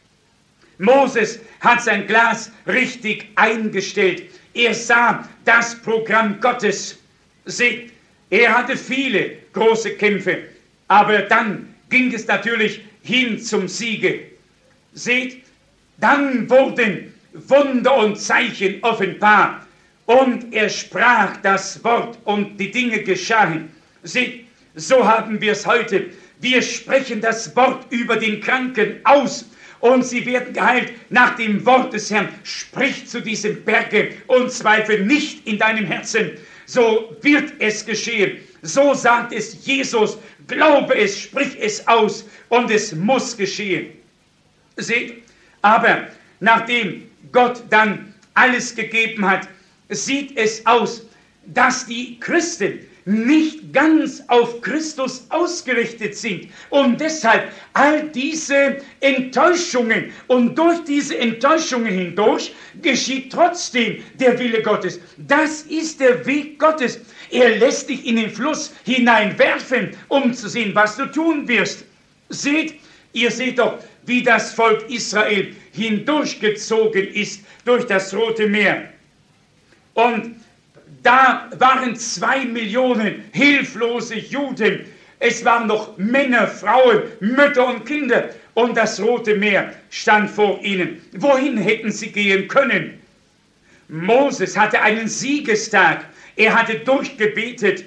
Moses hat sein Glas richtig eingestellt. Er sah das Programm Gottes. Seht, er hatte viele große Kämpfe, aber dann ging es natürlich hin zum Siege. Seht, dann wurden Wunder und Zeichen offenbar und er sprach das Wort und die Dinge geschahen. Seht, so haben wir es heute. Wir sprechen das Wort über den Kranken aus. Und sie werden geheilt nach dem Wort des Herrn. Sprich zu diesem Berge und zweifle nicht in deinem Herzen. So wird es geschehen. So sagt es Jesus. Glaube es, sprich es aus und es muss geschehen. Seht, aber nachdem Gott dann alles gegeben hat, sieht es aus, dass die Christen nicht ganz auf Christus ausgerichtet sind und deshalb all diese Enttäuschungen und durch diese Enttäuschungen hindurch geschieht trotzdem der Wille Gottes. Das ist der Weg Gottes. Er lässt dich in den Fluss hineinwerfen, um zu sehen, was du tun wirst. Seht, ihr seht doch, wie das Volk Israel hindurchgezogen ist durch das Rote Meer. Und da waren zwei Millionen hilflose Juden Es waren noch Männer, Frauen, Mütter und Kinder. Und das Rote Meer stand vor ihnen. Wohin hätten sie gehen können? Moses hatte einen Siegestag. Er hatte durchgebetet.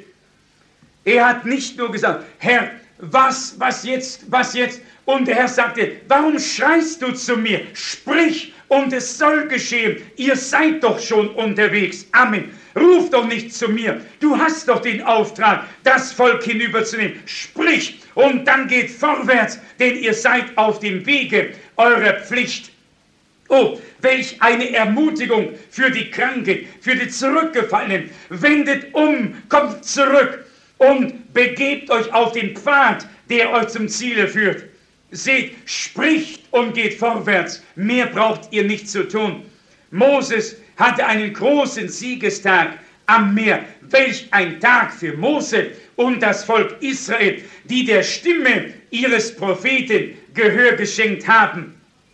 Er hat nicht nur gesagt, Herr, was, was jetzt, was jetzt? Und der Herr sagte, warum schreist du zu mir? Sprich, und es soll geschehen. Ihr seid doch schon unterwegs. Amen. Ruf doch nicht zu mir. Du hast doch den Auftrag, das Volk hinüberzunehmen. Sprich, und dann geht vorwärts, denn ihr seid auf dem Wege eurer Pflicht. Oh, welch eine Ermutigung für die Kranken, für die Zurückgefallenen. Wendet um, kommt zurück und begebt euch auf den Pfad, der euch zum Ziele führt. Seht, spricht und geht vorwärts. Mehr braucht ihr nicht zu tun. Moses hatte einen großen Siegestag am Meer. Welch ein Tag für Mose und das Volk Israel, die der Stimme ihres Propheten Gehör geschenkt haben.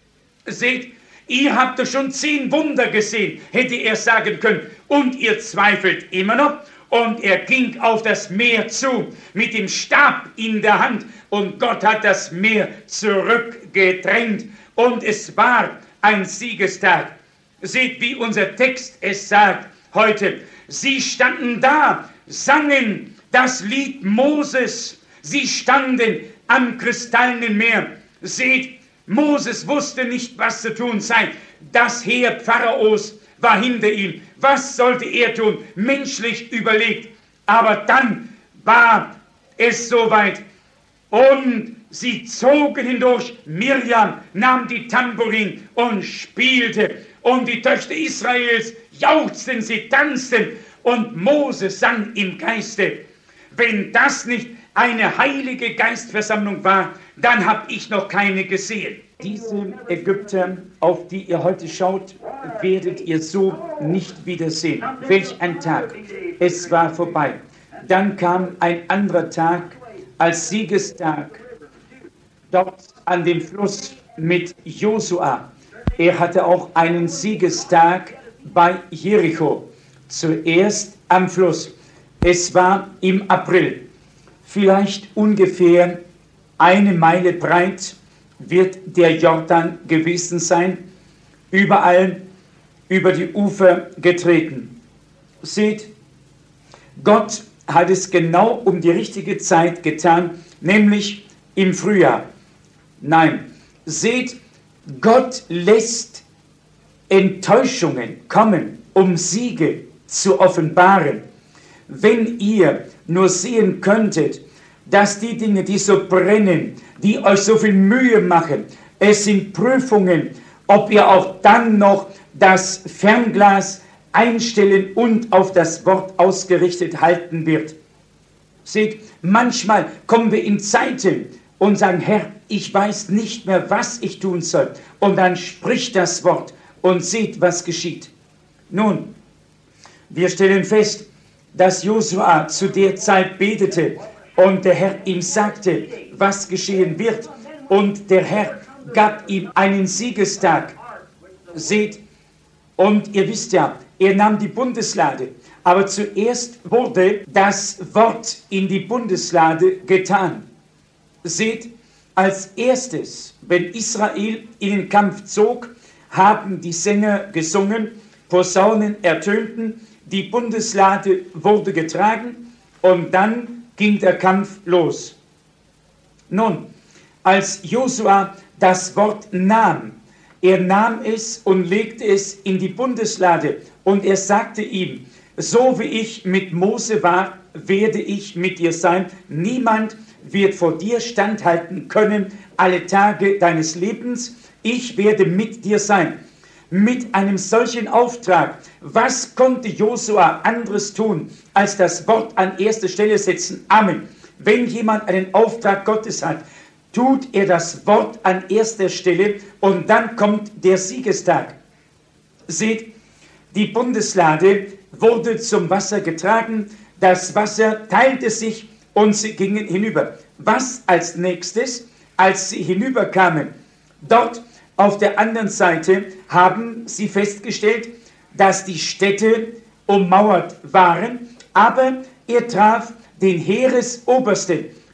Seht, ihr habt doch schon zehn Wunder gesehen, hätte er sagen können. Und ihr zweifelt immer noch. Und er ging auf das Meer zu, mit dem Stab in der Hand. Und Gott hat das Meer zurückgedrängt. Und es war ein Siegestag. Seht, wie unser Text es sagt heute. Sie standen da, sangen das Lied Moses. Sie standen am kristallenen Meer. Seht, Moses wusste nicht, was zu tun sei. Das Heer Pharaos war hinter ihm. Was sollte er tun? Menschlich überlegt. Aber dann war es soweit. Und sie zogen hindurch. Mirjam nahm die Tambourin und spielte. Und die Töchter Israels jauchzten, sie tanzten. Und Mose sang im Geiste. Wenn das nicht eine heilige Geistversammlung war, dann habe ich noch keine gesehen. Diese Ägypter, auf die ihr heute schaut, werdet ihr so nicht wiedersehen. Welch ein Tag. Es war vorbei. Dann kam ein anderer Tag als Siegestag dort an dem Fluss mit Josua. Er hatte auch einen Siegestag bei Jericho. Zuerst am Fluss. Es war im April. Vielleicht ungefähr eine Meile breit wird der Jordan gewesen sein, überall über die Ufer getreten. Seht, Gott hat es genau um die richtige Zeit getan, nämlich im Frühjahr. Nein, seht, Gott lässt Enttäuschungen kommen, um Siege zu offenbaren. Wenn ihr nur sehen könntet, dass die Dinge, die so brennen, die euch so viel Mühe machen, es sind Prüfungen, ob ihr auch dann noch das Fernglas einstellen und auf das Wort ausgerichtet halten wird. Seht, manchmal kommen wir in Zeiten und sagen, Herr, ich weiß nicht mehr, was ich tun soll. Und dann spricht das Wort und seht, was geschieht. Nun, wir stellen fest, dass Josua zu der Zeit betete und der Herr ihm sagte, was geschehen wird. Und der Herr gab ihm einen Siegestag. Seht, und ihr wisst ja, er nahm die Bundeslade. Aber zuerst wurde das Wort in die Bundeslade getan. Seht, als erstes, wenn Israel in den Kampf zog, haben die Sänger gesungen, Posaunen ertönten, die Bundeslade wurde getragen und dann ging der Kampf los. Nun, als Josua das Wort nahm, er nahm es und legte es in die Bundeslade und er sagte ihm, so wie ich mit Mose war, werde ich mit dir sein. Niemand wird vor dir standhalten können alle Tage deines Lebens. Ich werde mit dir sein. Mit einem solchen Auftrag, was konnte Josua anderes tun, als das Wort an erste Stelle setzen? Amen. Wenn jemand einen Auftrag Gottes hat, tut er das Wort an erster Stelle und dann kommt der Siegestag. Seht, die Bundeslade wurde zum Wasser getragen, das Wasser teilte sich und sie gingen hinüber. Was als nächstes, als sie hinüberkamen, dort auf der anderen Seite haben sie festgestellt, dass die Städte ummauert waren, aber er traf den Heeresobersten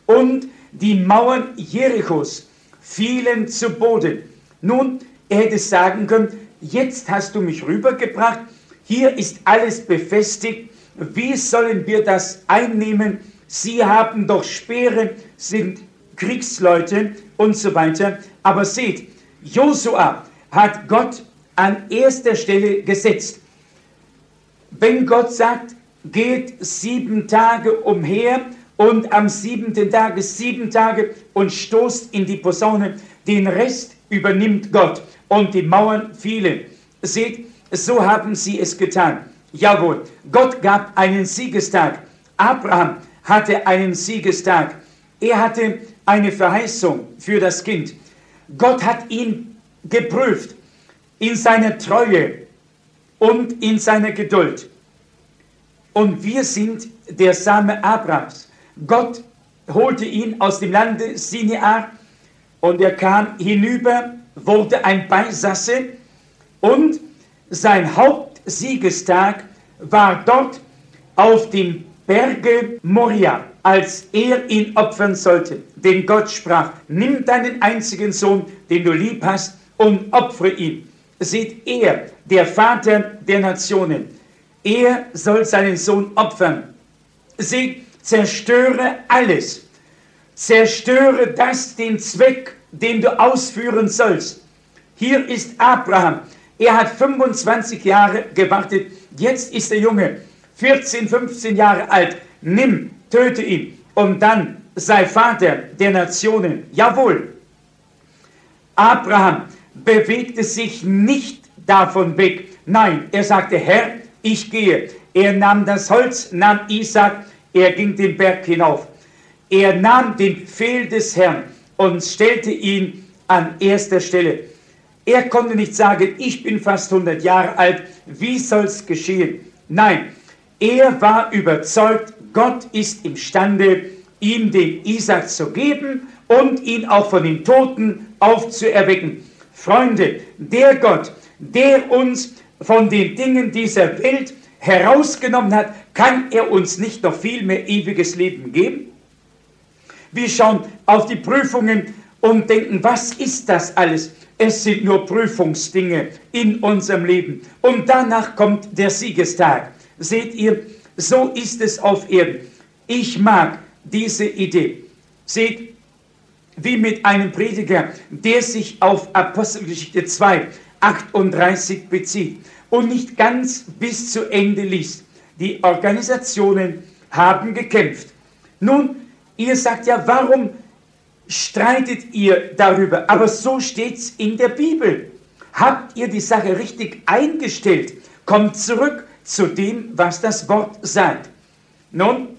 und die Mauern Jerichos fielen zu Boden. Nun, er hätte sagen können, jetzt hast du mich rübergebracht, hier ist alles befestigt, wie sollen wir das einnehmen? Sie haben doch Speere, sind Kriegsleute und so weiter. Aber seht, Josua hat Gott an erster Stelle gesetzt. Wenn Gott sagt, geht sieben Tage umher und am siebenten Tage sieben Tage und stoßt in die Posaune, den Rest übernimmt Gott und die Mauern fielen. Seht, so haben sie es getan. Jawohl, Gott gab einen Siegestag. Abraham hatte einen Siegestag. Er hatte eine Verheißung für das Kind. Gott hat ihn geprüft in seiner Treue und in seiner Geduld. Und wir sind der Same Abrahams. Gott holte ihn aus dem Lande Sinear und er kam hinüber, wurde ein Beisasse und sein Hauptsiegestag war dort auf dem Berge Moria, als er ihn opfern sollte. Denn Gott sprach, nimm deinen einzigen Sohn, den du lieb hast, und opfere ihn. Seht, er, der Vater der Nationen, er soll seinen Sohn opfern. Seht, zerstöre alles. Zerstöre das, den Zweck, den du ausführen sollst. Hier ist Abraham. Er hat fünfundzwanzig Jahre gewartet. Jetzt ist der Junge vierzehn, fünfzehn Jahre alt. Nimm, töte ihn und dann sei Vater der Nationen. Jawohl. Abraham bewegte sich nicht davon weg. Nein, er sagte, Herr, ich gehe. Er nahm das Holz, nahm Isaac, er ging den Berg hinauf. Er nahm den Pfeil des Herrn und stellte ihn an erster Stelle. Er konnte nicht sagen, ich bin fast hundert Jahre alt, wie soll's geschehen? Nein, er war überzeugt, Gott ist imstande, ihm den Isaac zu geben und ihn auch von den Toten aufzuerwecken. Freunde, der Gott, der uns von den Dingen dieser Welt herausgenommen hat, kann er uns nicht noch viel mehr ewiges Leben geben? Wir schauen auf die Prüfungen und denken, was ist das alles? Es sind nur Prüfungsdinge in unserem Leben. Und danach kommt der Siegestag. Seht ihr, so ist es auf Erden. Ich mag diese Idee. Seht, wie mit einem Prediger, der sich auf Apostelgeschichte zwei, achtunddreißig bezieht und nicht ganz bis zu Ende liest. Die Organisationen haben gekämpft. Nun, ihr sagt ja, warum streitet ihr darüber? Aber so steht's in der Bibel. Habt ihr die Sache richtig eingestellt? Kommt zurück zu dem, was das Wort sagt. Nun,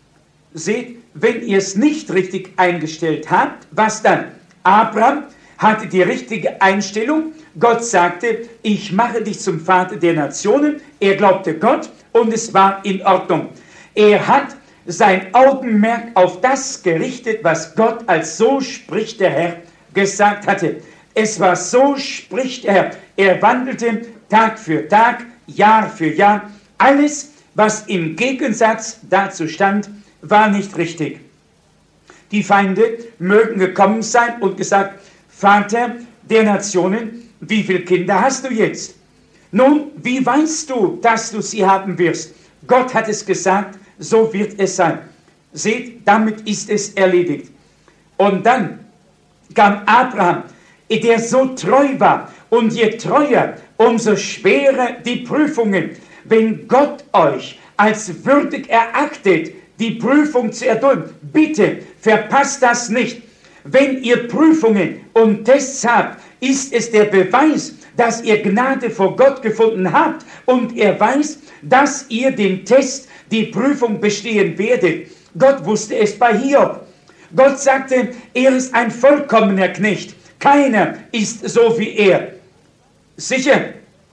seht, wenn ihr es nicht richtig eingestellt habt, was dann? Abraham hatte die richtige Einstellung. Gott sagte, ich mache dich zum Vater der Nationen. Er glaubte Gott und es war in Ordnung. Er hat sein Augenmerk auf das gerichtet, was Gott als so spricht der Herr gesagt hatte. Es war so spricht der Herr. Er wandelte Tag für Tag, Jahr für Jahr. Alles, was im Gegensatz dazu stand, war nicht richtig. Die Feinde mögen gekommen sein und gesagt, Vater der Nationen, wie viele Kinder hast du jetzt? Nun, wie weißt du, dass du sie haben wirst? Gott hat es gesagt, so wird es sein. Seht, damit ist es erledigt. Und dann kam Abraham, der so treu war. Und je treuer, umso schwerer die Prüfungen. Wenn Gott euch als würdig erachtet, die Prüfung zu erdulden, bitte verpasst das nicht. Wenn ihr Prüfungen und Tests habt, ist es der Beweis, dass ihr Gnade vor Gott gefunden habt und er weiß, dass ihr den Test, die Prüfung bestehen werdet. Gott wusste es bei Hiob. Gott sagte, er ist ein vollkommener Knecht. Keiner ist so wie er. Sicher.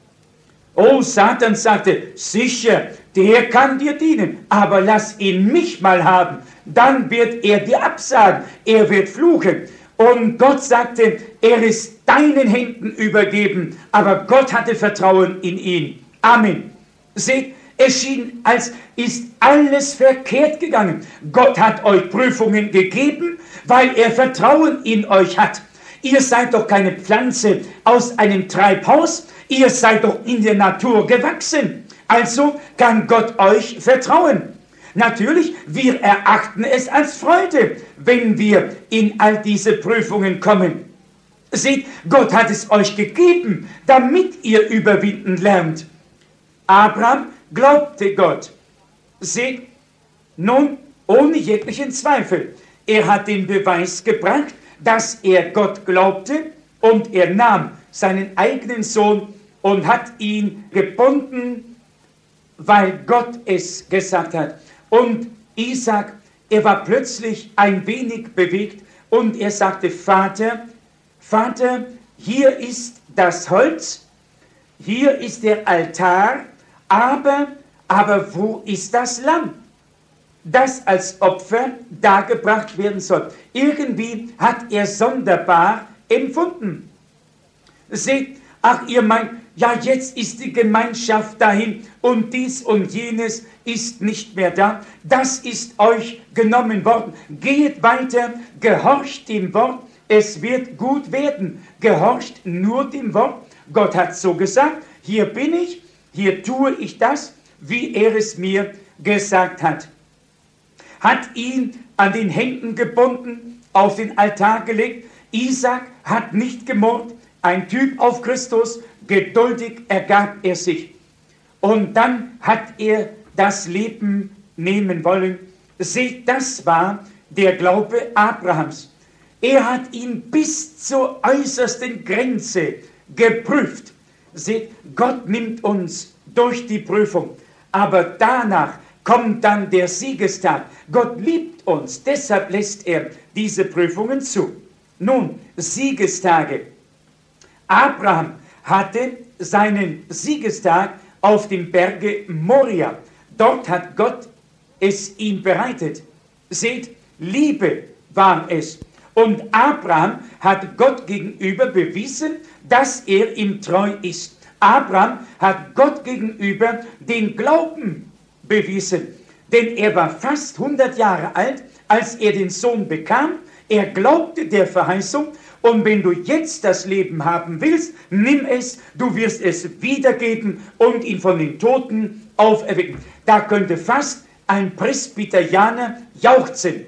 Oh, Satan sagte, sicher, der kann dir dienen, aber lass ihn mich mal haben. Dann wird er dir absagen, er wird fluchen. Und Gott sagte, er ist deinen Händen übergeben, aber Gott hatte Vertrauen in ihn. Amen. Seht, Es schien, als ist alles verkehrt gegangen. Gott hat euch Prüfungen gegeben, weil er Vertrauen in euch hat. Ihr seid doch keine Pflanze aus einem Treibhaus, ihr seid doch in der Natur gewachsen. Also kann Gott euch vertrauen. Natürlich, wir erachten es als Freude, wenn wir in all diese Prüfungen kommen. Seht, Gott hat es euch gegeben, damit ihr überwinden lernt. Abraham glaubte Gott. Seht, nun, ohne jeglichen Zweifel. Er hat den Beweis gebracht, dass er Gott glaubte, und er nahm seinen eigenen Sohn und hat ihn gebunden, weil Gott es gesagt hat. Und Isaac, er war plötzlich ein wenig bewegt und er sagte, Vater, Vater, hier ist das Holz, hier ist der Altar, aber, aber wo ist das Lamm, das als Opfer dargebracht werden soll? Irgendwie hat er sonderbar empfunden. Seht, ach, ihr meint, ja, jetzt ist die Gemeinschaft dahin und dies und jenes ist nicht mehr da. Das ist euch genommen worden. Geht weiter, gehorcht dem Wort, es wird gut werden. Gehorcht nur dem Wort. Gott hat so gesagt, hier bin ich, hier tue ich das, wie er es mir gesagt hat. Hat ihn an den Händen gebunden, auf den Altar gelegt. Isaac hat nicht gemurrt, ein Typ auf Christus, geduldig ergab er sich. Und dann hat er das Leben nehmen wollen. Seht, das war der Glaube Abrahams. Er hat ihn bis zur äußersten Grenze geprüft. Seht, Gott nimmt uns durch die Prüfung, aber danach kommt dann der Siegestag. Gott liebt uns, deshalb lässt er diese Prüfungen zu. Nun, Siegestage. Abraham hatte seinen Siegestag auf dem Berge Moria. Dort hat Gott es ihm bereitet. Seht, Liebe war es. Und Abraham hat Gott gegenüber bewiesen, dass er ihm treu ist. Abraham hat Gott gegenüber den Glauben bewiesen. Denn er war fast hundert Jahre alt, als er den Sohn bekam. Er glaubte der Verheißung. Und wenn du jetzt das Leben haben willst, nimm es, du wirst es wiedergeben und ihn von den Toten auferwecken. Da könnte fast ein Presbyterianer jauchzen.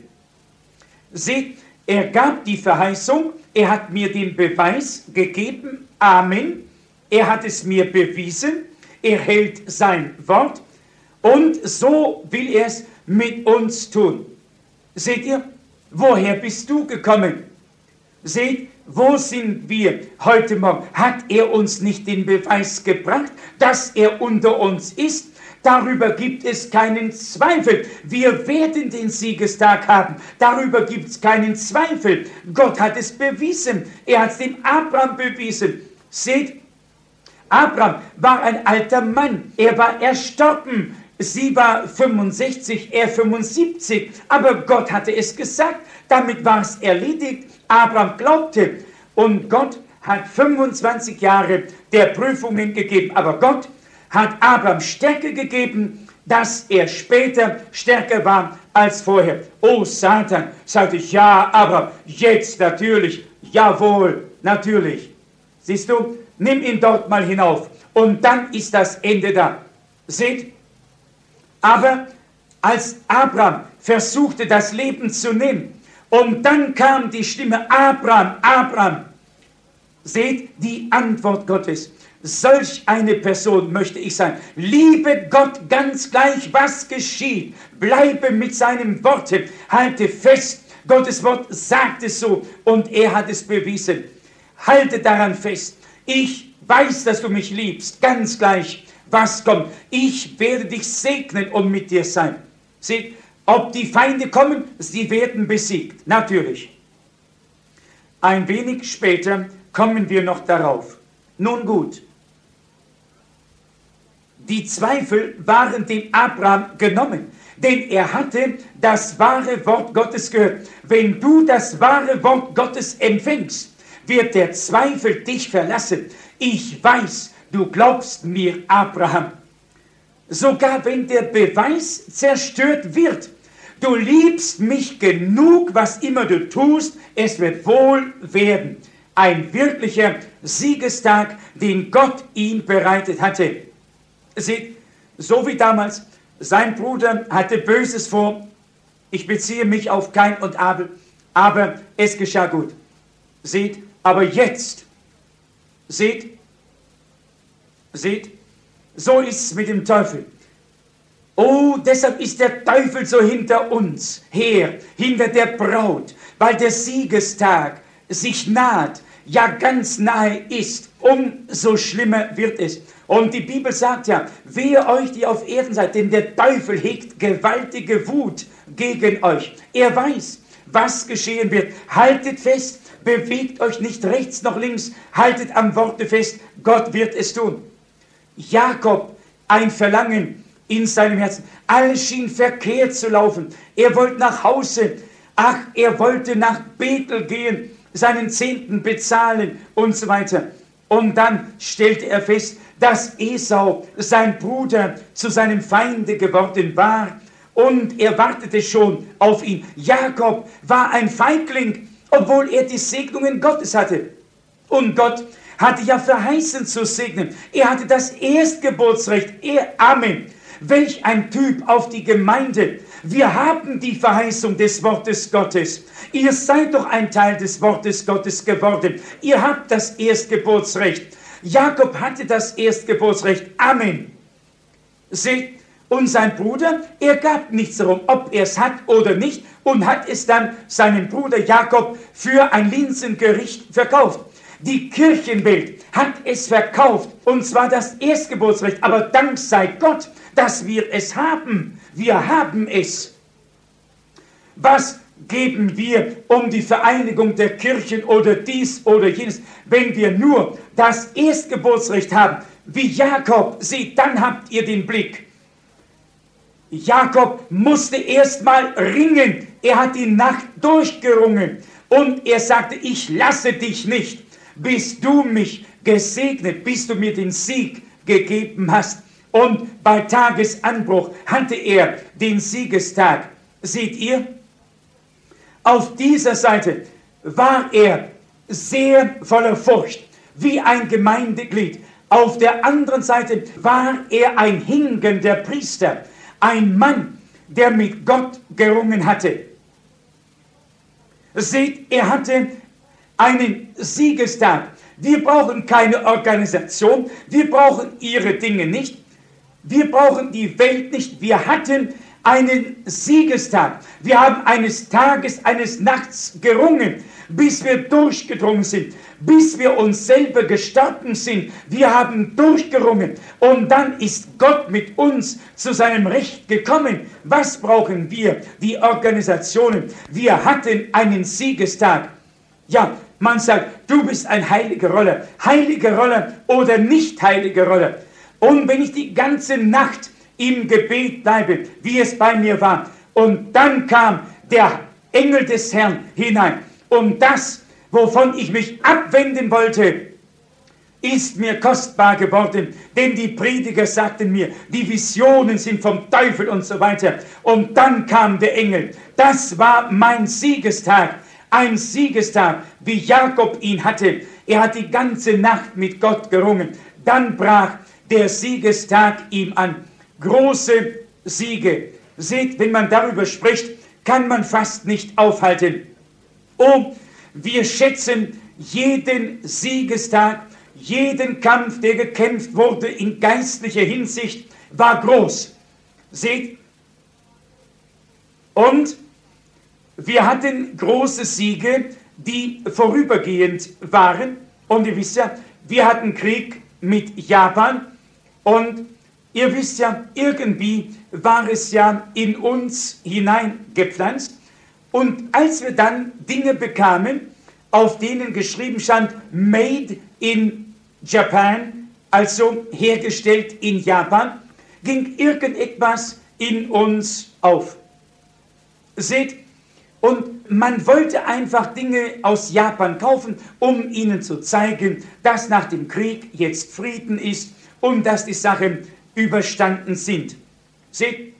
Seht, er gab die Verheißung, er hat mir den Beweis gegeben, Amen. Er hat es mir bewiesen, er hält sein Wort und so will er es mit uns tun. Seht ihr, woher bist du gekommen? Seht, wo sind wir heute Morgen? Hat er uns nicht den Beweis gebracht, dass er unter uns ist? Darüber gibt es keinen Zweifel. Wir werden den Siegestag haben. Darüber gibt es keinen Zweifel. Gott hat es bewiesen. Er hat es dem Abraham bewiesen. Seht, Abraham war ein alter Mann. Er war erstorben. Sie war fünfundsechzig, er fünfundsiebzig. Aber Gott hatte es gesagt. Damit war es erledigt. Abraham glaubte. Und Gott hat fünfundzwanzig Jahre der Prüfungen gegeben. Aber Gott hat Abraham Stärke gegeben, dass er später stärker war als vorher. Oh Satan, sagte ich, ja, aber jetzt natürlich, jawohl, natürlich. Siehst du, nimm ihn dort mal hinauf und dann ist das Ende da. Seht, aber als Abraham versuchte, das Leben zu nehmen, und dann kam die Stimme, Abraham, Abraham, seht die Antwort Gottes. Solch eine Person möchte ich sein. Liebe Gott ganz gleich, was geschieht. Bleibe mit seinem Worte. Halte fest. Gottes Wort sagt es so und er hat es bewiesen. Halte daran fest. Ich weiß, dass du mich liebst. Ganz gleich, was kommt. Ich werde dich segnen und mit dir sein. Seht, ob die Feinde kommen, sie werden besiegt. Natürlich. Ein wenig später kommen wir noch darauf. Nun gut. Die Zweifel waren dem Abraham genommen, denn er hatte das wahre Wort Gottes gehört. Wenn du das wahre Wort Gottes empfängst, wird der Zweifel dich verlassen. Ich weiß, du glaubst mir, Abraham. sogar wenn der Beweis zerstört wird. Du liebst mich genug, was immer du tust, es wird wohl werden. Ein wirklicher Siegestag, den Gott ihm bereitet hatte. Seht, so wie damals, sein Bruder hatte Böses vor. Ich beziehe mich auf Kain und Abel, aber es geschah gut. Seht, aber jetzt, seht, seht, so ist es mit dem Teufel. Oh, deshalb ist der Teufel so hinter uns her, hinter der Braut, weil der Siegestag sich naht, ja ganz nahe ist, umso schlimmer wird es. Und die Bibel sagt ja, wehe euch, die auf Erden seid, denn der Teufel hegt gewaltige Wut gegen euch. Er weiß, was geschehen wird. Haltet fest, bewegt euch nicht rechts noch links, haltet am Worte fest, Gott wird es tun. Jakob, ein Verlangen in seinem Herzen. Alles schien verkehrt zu laufen. Er wollte nach Hause. Ach, er wollte nach Bethel gehen, seinen Zehnten bezahlen und so weiter. Und dann stellte er fest, dass Esau, sein Bruder, zu seinem Feinde geworden war. Und er wartete schon auf ihn. Jakob war ein Feigling, obwohl er die Segnungen Gottes hatte. Und Gott hatte ja verheißen zu segnen. Er hatte das Erstgeburtsrecht. Er, Amen. Welch ein Typ auf die Gemeinde. Wir haben die Verheißung des Wortes Gottes. Ihr seid doch ein Teil des Wortes Gottes geworden. Ihr habt das Erstgeburtsrecht. Jakob hatte das Erstgeburtsrecht. Amen. Seht, und sein Bruder, er gab nichts darum, ob er es hat oder nicht, und hat es dann seinem Bruder Jakob für ein Linsengericht verkauft. Die Kirchenwelt hat es verkauft, und zwar das Erstgeburtsrecht. Aber Dank sei Gott, dass wir es haben. Wir haben es. Was geben wir um die Vereinigung der Kirchen oder dies oder jenes, wenn wir nur das Erstgeburtsrecht haben? Wie Jakob, seht, dann habt ihr den Blick. Jakob musste erst mal ringen. Er hat die Nacht durchgerungen. Und er sagte, ich lasse dich nicht, bis du mich gesegnet, bis du mir den Sieg gegeben hast. Und bei Tagesanbruch hatte er den Siegestag. Seht ihr? Auf dieser Seite war er sehr voller Furcht, wie ein Gemeindeglied. Auf der anderen Seite war er ein hingender Priester, ein Mann, der mit Gott gerungen hatte. Seht, er hatte einen Siegestag. Wir brauchen keine Organisation, wir brauchen ihre Dinge nicht, wir brauchen die Welt nicht. Wir hatten einen Siegestag. Wir haben eines Tages, eines Nachts gerungen, bis wir durchgedrungen sind, bis wir uns selber gestorben sind. Wir haben durchgerungen und dann ist Gott mit uns zu seinem Recht gekommen. Was brauchen wir? Die Organisationen. Wir hatten einen Siegestag. Ja, man sagt, du bist ein heiliger Roller, heiliger Roller oder nicht heiliger Roller. Und wenn ich die ganze Nacht im Gebet bleibe, wie es bei mir war, und dann kam der Engel des Herrn hinein, und das, wovon ich mich abwenden wollte, ist mir kostbar geworden, denn die Prediger sagten mir, die Visionen sind vom Teufel und so weiter. Und dann kam der Engel. Das war mein Siegestag. Ein Siegestag, wie Jakob ihn hatte. Er hat die ganze Nacht mit Gott gerungen. Dann brach der Siegestag ihm an. Große Siege. Seht, wenn man darüber spricht, kann man fast nicht aufhalten. Oh, wir schätzen jeden Siegestag, jeden Kampf, der gekämpft wurde in geistlicher Hinsicht, war groß. Seht, und wir hatten große Siege, die vorübergehend waren. Und ihr wisst ja, wir hatten Krieg mit Japan. Und ihr wisst ja, irgendwie war es ja in uns hineingepflanzt. Und als wir dann Dinge bekamen, auf denen geschrieben stand, Made in Japan, also hergestellt in Japan, ging irgendetwas in uns auf. Seht, und man wollte einfach Dinge aus Japan kaufen, um ihnen zu zeigen, dass nach dem Krieg jetzt Frieden ist und dass die Sache überstanden sind. Seht,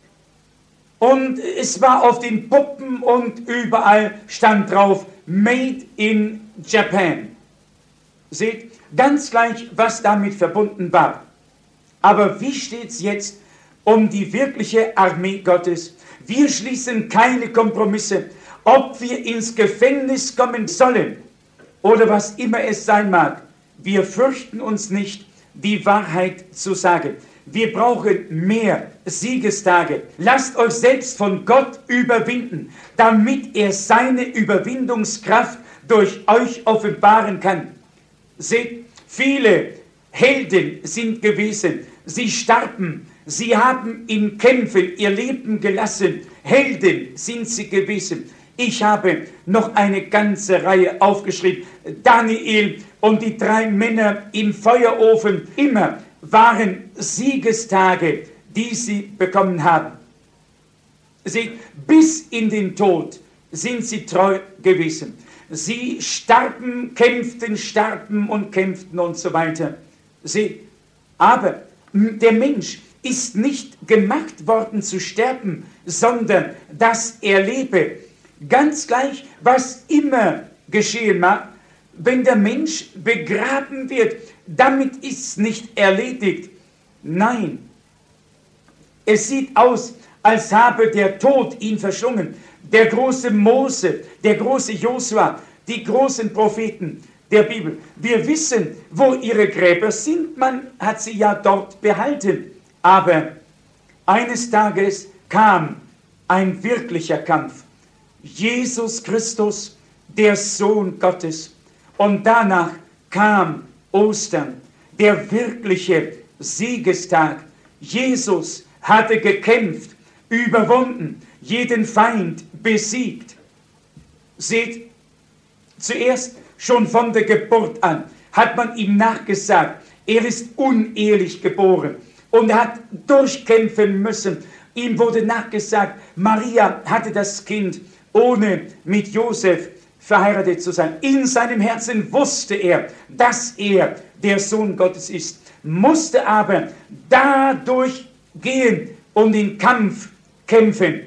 und es war auf den Puppen und überall stand drauf, Made in Japan. Seht, ganz gleich, was damit verbunden war. Aber wie steht es jetzt um die wirkliche Armee Gottes? Wir schließen keine Kompromisse, ob wir ins Gefängnis kommen sollen oder was immer es sein mag. Wir fürchten uns nicht, die Wahrheit zu sagen. Wir brauchen mehr Siegestage. Lasst euch selbst von Gott überwinden, damit er seine Überwindungskraft durch euch offenbaren kann. Seht, viele Helden sind gewesen. Sie starben. Sie haben in Kämpfen ihr Leben gelassen. Helden sind sie gewesen. Ich habe noch eine ganze Reihe aufgeschrieben. Daniel und die drei Männer im Feuerofen. Immer waren Siegestage, die sie bekommen haben. Sie, bis in den Tod sind sie treu gewesen. Sie starben, kämpften, starben und kämpften und so weiter. Sie, aber der Mensch ist nicht gemacht worden zu sterben, sondern dass er lebe. Ganz gleich, was immer geschehen mag, wenn der Mensch begraben wird, damit ist es nicht erledigt. Nein, es sieht aus, als habe der Tod ihn verschlungen. Der große Mose, der große Josua, die großen Propheten der Bibel. Wir wissen, wo ihre Gräber sind. Man hat sie ja dort behalten. Aber eines Tages kam ein wirklicher Kampf. Jesus Christus, der Sohn Gottes. Und danach kam Ostern, der wirkliche Siegestag. Jesus hatte gekämpft, überwunden, jeden Feind besiegt. Seht, zuerst schon von der Geburt an hat man ihm nachgesagt, er ist unehelich geboren und er hat durchkämpfen müssen. Ihm wurde nachgesagt, Maria hatte das Kind, ohne mit Josef verheiratet zu sein. In seinem Herzen wusste er, dass er der Sohn Gottes ist, musste aber dadurch gehen und den Kampf kämpfen.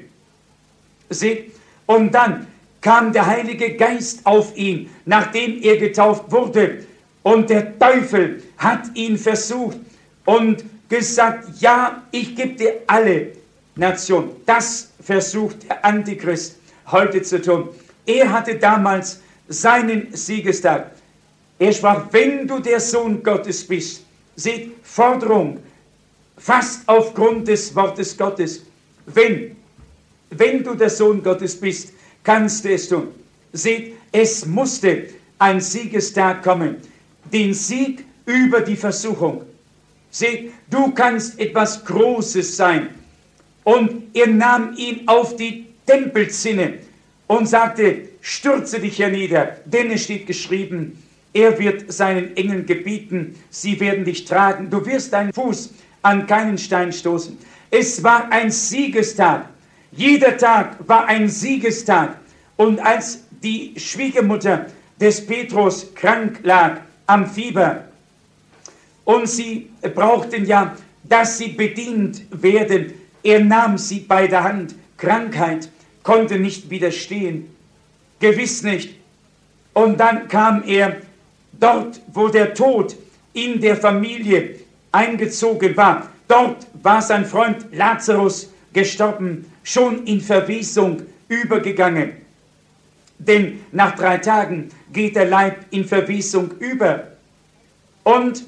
Seht, und dann kam der Heilige Geist auf ihn, nachdem er getauft wurde. Und der Teufel hat ihn versucht und gesagt, ja, ich gebe dir alle Nationen. Das versucht der Antichrist heute zu tun. Er hatte damals seinen Siegestag. Er sprach, wenn du der Sohn Gottes bist, seht, Forderung, fast aufgrund des Wortes Gottes, wenn, wenn du der Sohn Gottes bist, kannst du es tun. Seht, es musste ein Siegestag kommen, den Sieg über die Versuchung. Seht, du kannst etwas Großes sein. Und er nahm ihn auf die Tempelzinne und sagte, stürze dich hernieder, denn es steht geschrieben, er wird seinen Engeln gebieten, sie werden dich tragen, du wirst deinen Fuß an keinen Stein stoßen. Es war ein Siegestag, jeder Tag war ein Siegestag. Und als die Schwiegermutter des Petrus krank lag am Fieber und sie brauchten ja, dass sie bedient werden, er nahm sie bei der Hand. Krankheit konnte nicht widerstehen, gewiss nicht. Und dann kam er dort, wo der Tod in der Familie eingezogen war. Dort war sein Freund Lazarus gestorben, schon in Verwesung übergegangen. Denn nach drei Tagen geht der Leib in Verwesung über. Und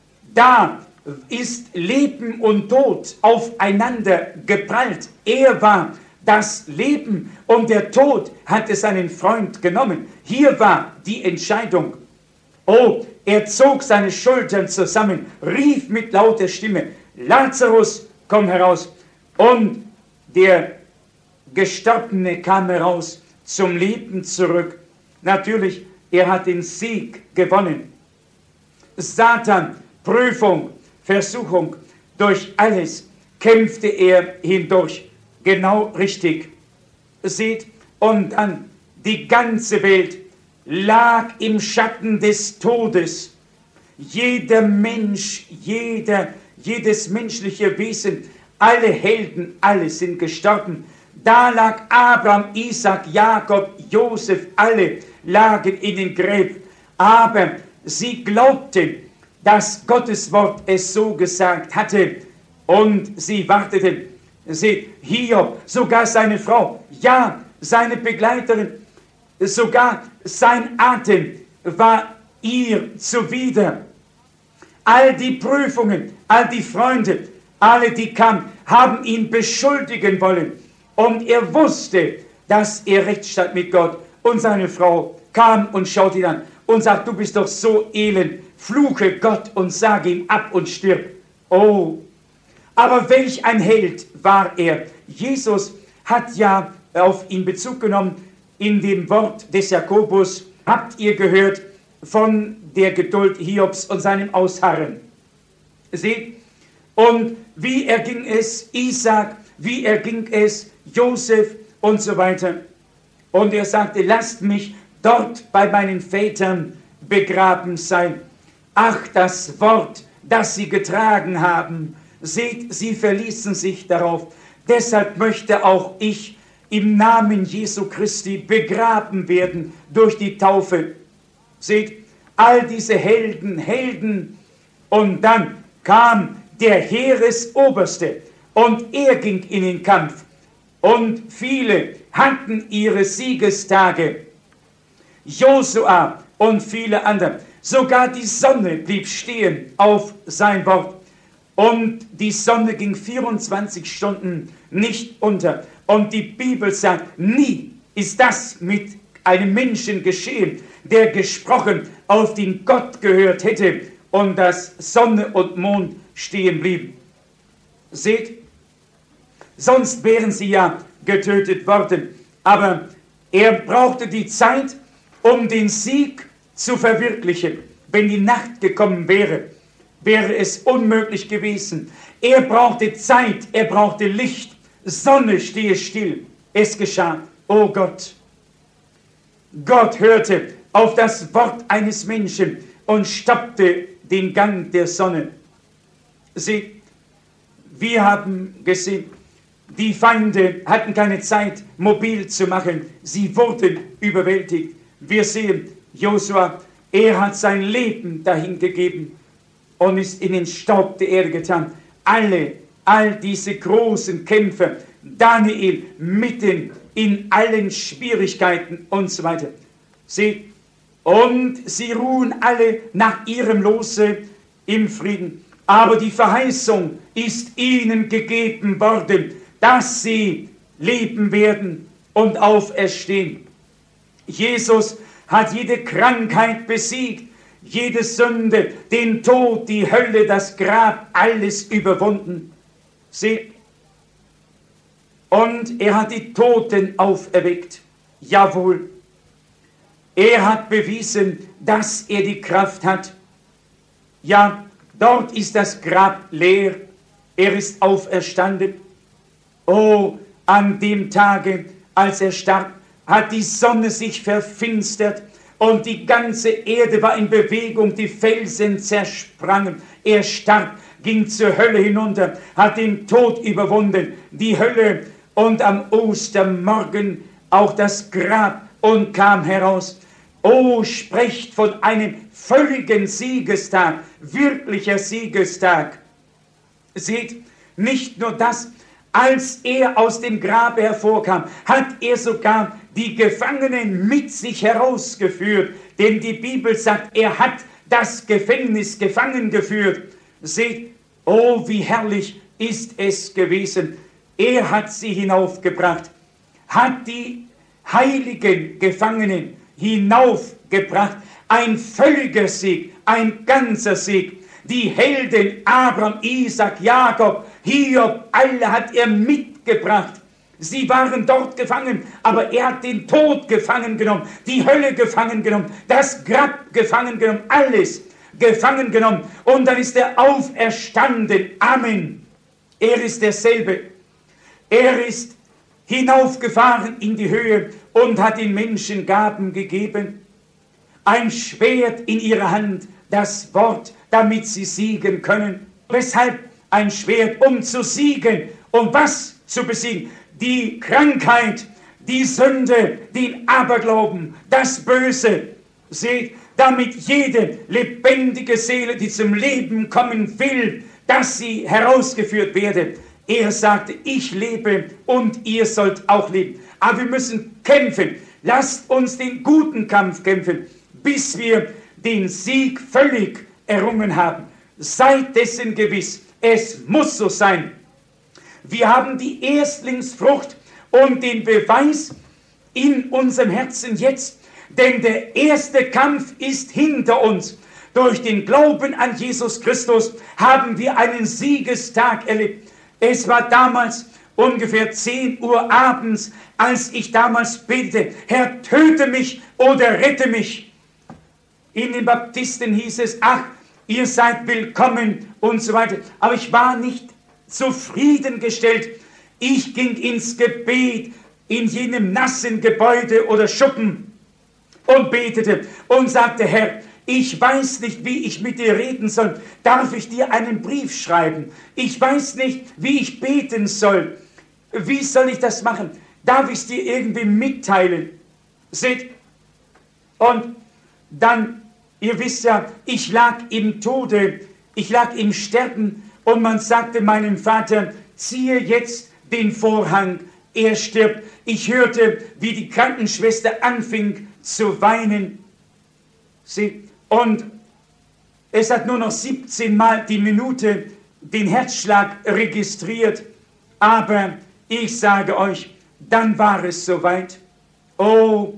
da ist Leben und Tod aufeinander geprallt. Er war das Leben und der Tod hatte seinen Freund genommen. Hier war die Entscheidung. Oh, er zog seine Schultern zusammen, rief mit lauter Stimme, Lazarus, komm heraus. Und der Gestorbene kam heraus, zum Leben zurück. Natürlich, er hat den Sieg gewonnen. Satan, Prüfung, Versuchung, durch alles kämpfte er hindurch. Genau richtig. Seht, und dann die ganze Welt lag im Schatten des Todes. Jeder Mensch, jeder, jedes menschliche Wesen, alle Helden, alle sind gestorben. Da lag Abraham, Isaac, Jakob, Josef, alle lagen in den Gräben. Aber sie glaubten, dass Gottes Wort es so gesagt hatte, und sie warteten. Seht, Hiob, sogar seine Frau, ja, seine Begleiterin, sogar sein Atem war ihr zuwider. All die Prüfungen, all die Freunde, alle, die kamen, haben ihn beschuldigen wollen. Und er wusste, dass er recht stand mit Gott. Und seine Frau kam und schaute ihn an und sagt, du bist doch so elend, fluche Gott und sage ihm ab und stirb. Oh, aber welch ein Held war er. Jesus hat ja auf ihn Bezug genommen in dem Wort des Jakobus. Habt ihr gehört von der Geduld Hiobs und seinem Ausharren? Seht, und wie erging es Isaac, wie erging es Josef und so weiter. Und er sagte, lasst mich dort bei meinen Vätern begraben sein. Ach, das Wort, das sie getragen haben, seht, sie verließen sich darauf. Deshalb möchte auch ich im Namen Jesu Christi begraben werden durch die Taufe. Seht, all diese Helden, Helden. Und dann kam der Heeresoberste und er ging in den Kampf. Und viele hatten ihre Siegestage. Josua und viele andere. Sogar die Sonne blieb stehen auf sein Wort. Und die Sonne ging vierundzwanzig Stunden nicht unter. Und die Bibel sagt, nie ist das mit einem Menschen geschehen, der gesprochen, auf den Gott gehört hätte und dass Sonne und Mond stehen blieben. Seht, sonst wären sie ja getötet worden. Aber er brauchte die Zeit, um den Sieg zu verwirklichen. Wenn die Nacht gekommen wäre, wäre es unmöglich gewesen. Er brauchte Zeit, er brauchte Licht. Sonne stehe still. Es geschah. Oh Gott. Gott hörte auf das Wort eines Menschen und stoppte den Gang der Sonne. Sie, wir haben gesehen, die Feinde hatten keine Zeit, mobil zu machen. Sie wurden überwältigt. Wir sehen, Josua, er hat sein Leben dahin gegeben und ist in den Staub der Erde getan. Alle, all diese großen Kämpfer, Daniel mitten in allen Schwierigkeiten und so weiter. Seht, und sie ruhen alle nach ihrem Lose im Frieden. Aber die Verheißung ist ihnen gegeben worden, dass sie leben werden und auferstehen. Jesus hat jede Krankheit besiegt, jede Sünde, den Tod, die Hölle, das Grab, alles überwunden. Seht, und er hat die Toten auferweckt. Jawohl, er hat bewiesen, dass er die Kraft hat. Ja, dort ist das Grab leer. Er ist auferstanden. Oh, an dem Tage, als er starb, hat die Sonne sich verfinstert und die ganze Erde war in Bewegung, die Felsen zersprangen. Er starb, ging zur Hölle hinunter, hat den Tod überwunden, die Hölle und am Ostermorgen auch das Grab und kam heraus. Oh, sprecht von einem völligen Siegestag, wirklicher Siegestag. Seht, nicht nur das, als er aus dem Grabe hervorkam, hat er sogar die Gefangenen mit sich herausgeführt. Denn die Bibel sagt, er hat das Gefängnis gefangen geführt. Seht, oh, wie herrlich ist es gewesen. Er hat sie hinaufgebracht, hat die heiligen Gefangenen hinaufgebracht. Ein völliger Sieg, ein ganzer Sieg. Die Helden Abraham, Isaac, Jakob, Hiob, alle hat er mitgebracht. Sie waren dort gefangen, aber er hat den Tod gefangen genommen, die Hölle gefangen genommen, das Grab gefangen genommen, alles gefangen genommen. Und dann ist er auferstanden. Amen. Er ist derselbe. Er ist hinaufgefahren in die Höhe und hat den Menschen Gaben gegeben. Ein Schwert in ihrer Hand, das Wort, damit sie siegen können. Weshalb ein Schwert, um zu siegen. Und was zu besiegen? Die Krankheit, die Sünde, den Aberglauben, das Böse. Seht, damit jede lebendige Seele, die zum Leben kommen will, dass sie herausgeführt werde. Er sagte, ich lebe und ihr sollt auch leben. Aber wir müssen kämpfen. Lasst uns den guten Kampf kämpfen, bis wir den Sieg völlig errungen haben. Seid dessen gewiss, es muss so sein. Wir haben die Erstlingsfrucht und den Beweis in unserem Herzen jetzt, denn der erste Kampf ist hinter uns. Durch den Glauben an Jesus Christus haben wir einen Siegestag erlebt. Es war damals ungefähr zehn Uhr abends, als ich damals betete, Herr, töte mich oder rette mich. In den Baptisten hieß es, ach, ihr seid willkommen und so weiter. Aber ich war nicht zufriedengestellt. Ich ging ins Gebet in jenem nassen Gebäude oder Schuppen und betete und sagte, Herr, ich weiß nicht, wie ich mit dir reden soll. Darf ich dir einen Brief schreiben? Ich weiß nicht, wie ich beten soll. Wie soll ich das machen? Darf ich es dir irgendwie mitteilen? Seht, und dann, ihr wisst ja, ich lag im Tode, ich lag im Sterben und man sagte meinem Vater, ziehe jetzt den Vorhang, er stirbt. Ich hörte, wie die Krankenschwester anfing zu weinen. Seht, und es hat nur noch siebzehn Mal die Minute den Herzschlag registriert, aber ich sage euch, dann war es soweit. Oh,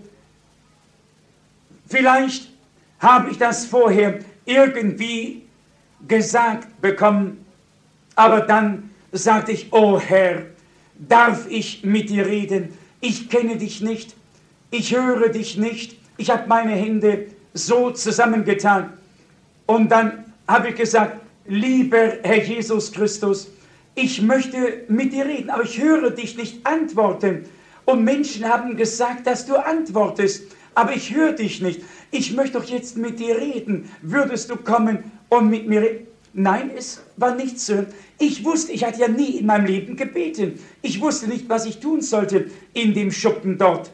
vielleicht habe ich das vorher irgendwie gesagt bekommen, aber dann sagte ich, oh Herr, darf ich mit dir reden? Ich kenne dich nicht, ich höre dich nicht, ich habe meine Hände so zusammengetan. Und dann habe ich gesagt, lieber Herr Jesus Christus, ich möchte mit dir reden, aber ich höre dich nicht antworten. Und Menschen haben gesagt, dass du antwortest, aber ich höre dich nicht. Ich möchte doch jetzt mit dir reden. Würdest du kommen und mit mir reden? Nein, es war nicht so. Ich wusste, ich hatte ja nie in meinem Leben gebeten. Ich wusste nicht, was ich tun sollte in dem Schuppen dort.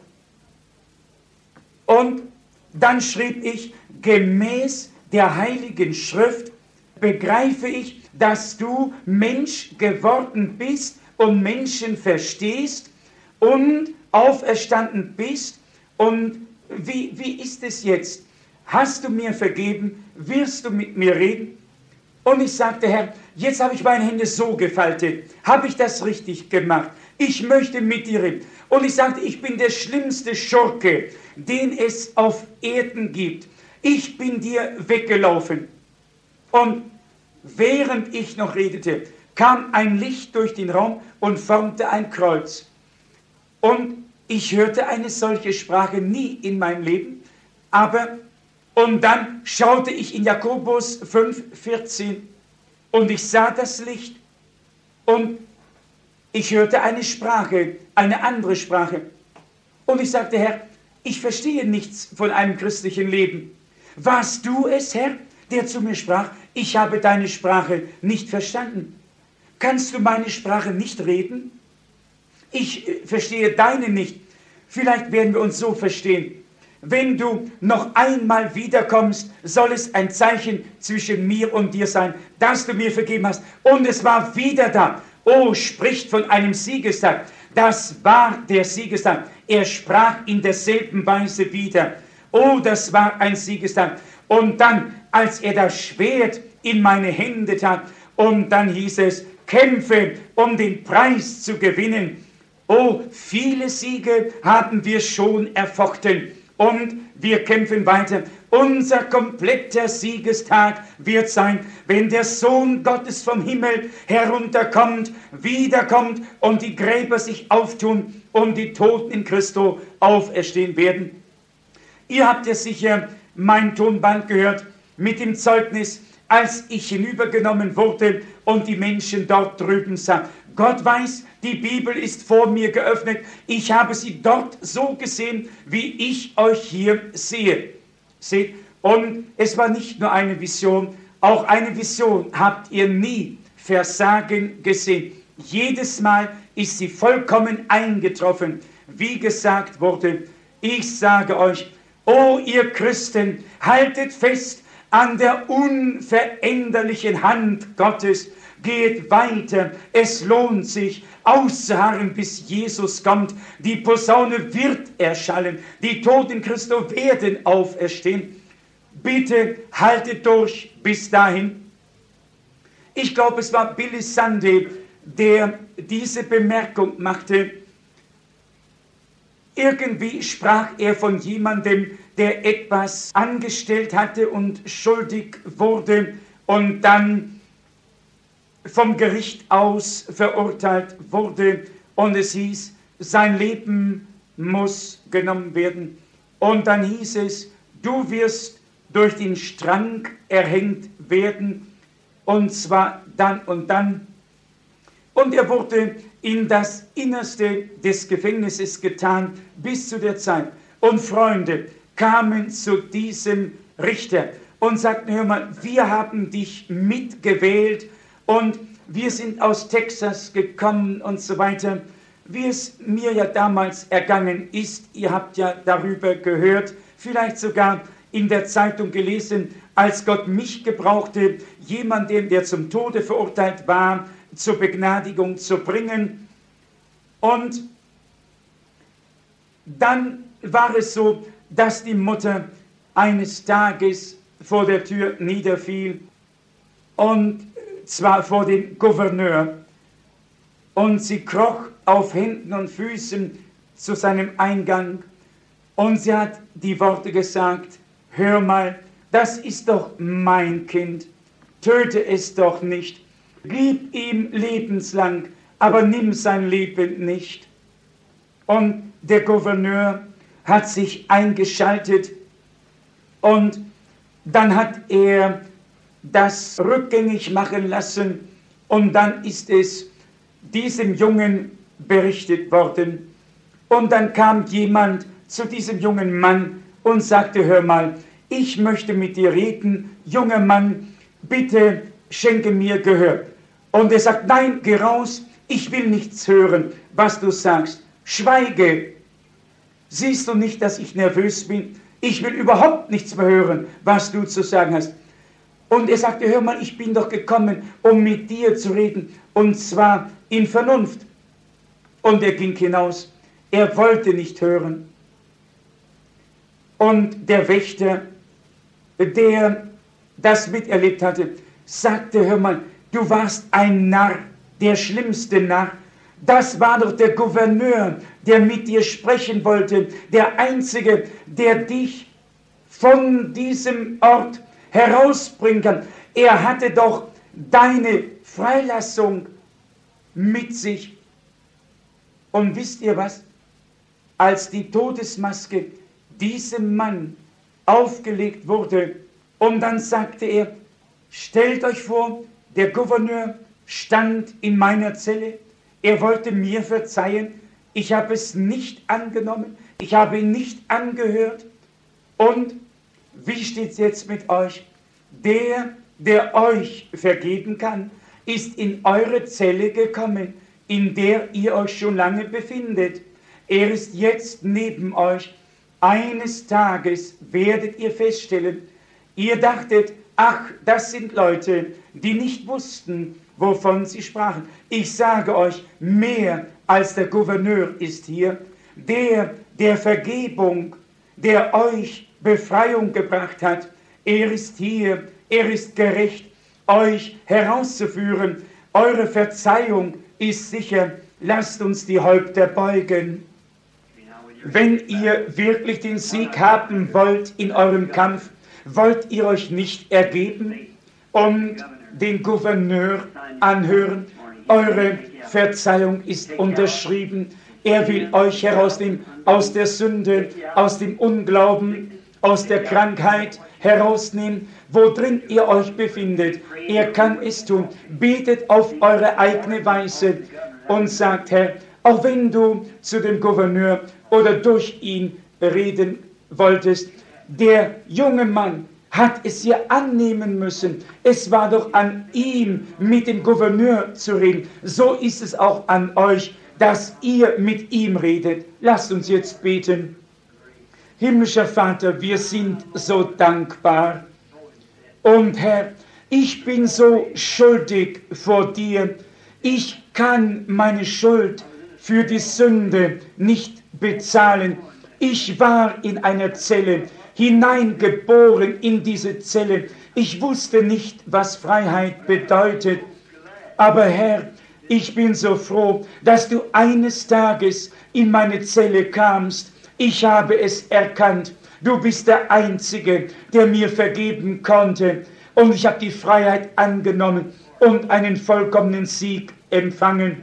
Und dann schrieb ich, gemäß der Heiligen Schrift begreife ich, dass du Mensch geworden bist und Menschen verstehst und auferstanden bist. Und wie, wie ist es jetzt? Hast du mir vergeben? Wirst du mit mir reden? Und ich sagte, Herr, jetzt habe ich meine Hände so gefaltet. Habe ich das richtig gemacht? Ich möchte mit dir reden. Und ich sagte, ich bin der schlimmste Schurke, den es auf Erden gibt. Ich bin dir weggelaufen. Und während ich noch redete, kam ein Licht durch den Raum und formte ein Kreuz. Und ich hörte eine solche Sprache nie in meinem Leben. Aber, und dann schaute ich in Jakobus fünf vierzehn und ich sah das Licht und ich hörte eine Sprache, eine andere Sprache. Und ich sagte, Herr, ich verstehe nichts von einem christlichen Leben. Warst du es, Herr, der zu mir sprach? Ich habe deine Sprache nicht verstanden. Kannst du meine Sprache nicht reden? Ich verstehe deine nicht. Vielleicht werden wir uns so verstehen. Wenn du noch einmal wiederkommst, soll es ein Zeichen zwischen mir und dir sein, dass du mir vergeben hast. Und es war wieder da. Oh, spricht von einem Siegestag. Das war der Siegestag. Er sprach in derselben Weise wieder. Oh, das war ein Siegestag. Und dann, als er das Schwert in meine Hände tat, und dann hieß es, kämpfe, um den Preis zu gewinnen. Oh, viele Siege haben wir schon erfochten. Und wir kämpfen weiter. Unser kompletter Siegestag wird sein, wenn der Sohn Gottes vom Himmel herunterkommt, wiederkommt und die Gräber sich auftun und die Toten in Christo auferstehen werden. Ihr habt ja sicher mein Tonband gehört mit dem Zeugnis, als ich hinübergenommen wurde und die Menschen dort drüben sah. Gott weiß, die Bibel ist vor mir geöffnet. Ich habe sie dort so gesehen, wie ich euch hier sehe. Seht, und es war nicht nur eine Vision, auch eine Vision habt ihr nie Versagen gesehen. Jedes Mal ist sie vollkommen eingetroffen. Wie gesagt wurde, ich sage euch, o ihr Christen, haltet fest an der unveränderlichen Hand Gottes. Geht weiter, es lohnt sich, auszuharren, bis Jesus kommt. Die Posaune wird erschallen, die Toten in Christo werden auferstehen. Bitte haltet durch bis dahin. Ich glaube, es war Billy Sunday, der diese Bemerkung machte. Irgendwie sprach er von jemandem, der etwas angestellt hatte und schuldig wurde und dann vom Gericht aus verurteilt wurde und es hieß, sein Leben muss genommen werden. Und dann hieß es, du wirst durch den Strang erhängt werden und zwar dann und dann. Und er wurde in das Innerste des Gefängnisses getan bis zu der Zeit. Und Freunde kamen zu diesem Richter und sagten, hör mal, wir haben dich mitgewählt und wir sind aus Texas gekommen und so weiter. Wie es mir ja damals ergangen ist, ihr habt ja darüber gehört, vielleicht sogar in der Zeitung gelesen, als Gott mich gebrauchte, jemanden, der zum Tode verurteilt war, zur Begnadigung zu bringen. Und dann war es so, dass die Mutter eines Tages vor der Tür niederfiel, und zwar vor dem Gouverneur, und sie kroch auf Händen und Füßen zu seinem Eingang und sie hat die Worte gesagt, hör mal, das ist doch mein Kind, töte es doch nicht, gib ihm lebenslang, aber nimm sein Leben nicht. Und der Gouverneur hat sich eingeschaltet und dann hat er das rückgängig machen lassen und dann ist es diesem Jungen berichtet worden. Und dann kam jemand zu diesem jungen Mann und sagte, hör mal, ich möchte mit dir reden, junger Mann, bitte schenke mir Gehör. Und er sagt, nein, geh raus, ich will nichts hören, was du sagst, schweige. Siehst du nicht, dass ich nervös bin? Ich will überhaupt nichts mehr hören, was du zu sagen hast. Und er sagte, hör mal, ich bin doch gekommen, um mit dir zu reden, und zwar in Vernunft. Und er ging hinaus. Er wollte nicht hören. Und der Wächter, der das miterlebt hatte, sagte, hör mal, du warst ein Narr, der schlimmste Narr. Das war doch der Gouverneur, der mit dir sprechen wollte, der Einzige, der dich von diesem Ort herausbringen kann. Er hatte doch deine Freilassung mit sich. Und wisst ihr was? Als die Todesmaske diesem Mann aufgelegt wurde, und dann sagte er, stellt euch vor, der Gouverneur stand in meiner Zelle, er wollte mir verzeihen, ich habe es nicht angenommen, ich habe ihn nicht angehört. Und wie steht es jetzt mit euch? Der, der euch vergeben kann, ist in eure Zelle gekommen, in der ihr euch schon lange befindet. Er ist jetzt neben euch. Eines Tages werdet ihr feststellen, ihr dachtet, ach, das sind Leute, die nicht wussten, wovon sie sprachen. Ich sage euch, mehr als der Gouverneur ist hier, der, der Vergebung, der euch Befreiung gebracht hat. Er ist hier, er ist gerecht, euch herauszuführen. Eure Verzeihung ist sicher. Lasst uns die Häupter beugen. Wenn ihr wirklich den Sieg haben wollt in eurem Kampf, wollt ihr euch nicht ergeben und den Gouverneur anhören. Eure Verzeihung ist unterschrieben. Er will euch herausnehmen aus der Sünde, aus dem Unglauben, aus der Krankheit herausnehmen, wo drin ihr euch befindet. Er kann es tun. Betet auf eure eigene Weise und sagt, Herr, auch wenn du zu dem Gouverneur oder durch ihn reden wolltest, der junge Mann hat es ja annehmen müssen. Es war doch an ihm, mit dem Gouverneur zu reden. So ist es auch an euch, dass ihr mit ihm redet. Lasst uns jetzt beten. Himmlischer Vater, wir sind so dankbar. Und Herr, ich bin so schuldig vor dir. Ich kann meine Schuld für die Sünde nicht bezahlen. Ich war in einer Zelle, hineingeboren in diese Zelle. Ich wusste nicht, was Freiheit bedeutet. Aber Herr, ich bin so froh, dass du eines Tages in meine Zelle kamst. Ich habe es erkannt. Du bist der Einzige, der mir vergeben konnte. Und ich habe die Freiheit angenommen und einen vollkommenen Sieg empfangen.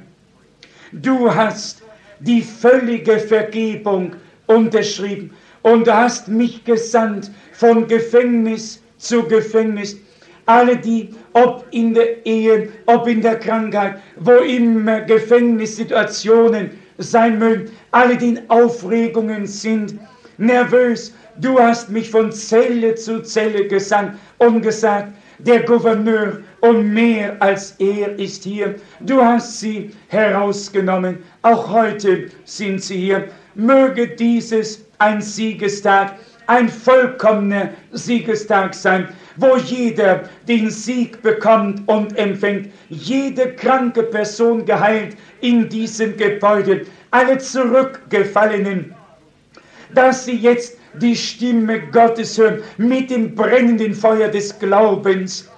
Du hast die völlige Vergebung unterschrieben und du hast mich gesandt von Gefängnis zu Gefängnis. Alle die, ob in der Ehe, ob in der Krankheit, wo immer Gefängnissituationen sein mögen, alle die in Aufregungen sind, nervös, du hast mich von Zelle zu Zelle gesandt und gesagt, der Gouverneur und mehr als er ist hier. Du hast sie herausgenommen. Auch heute sind sie hier. Möge dieses ein Siegestag, ein vollkommener Siegestag sein, wo jeder den Sieg bekommt und empfängt. Jede kranke Person geheilt in diesem Gebäude. Alle Zurückgefallenen, dass sie jetzt die Stimme Gottes hören, mit dem brennenden Feuer des Glaubens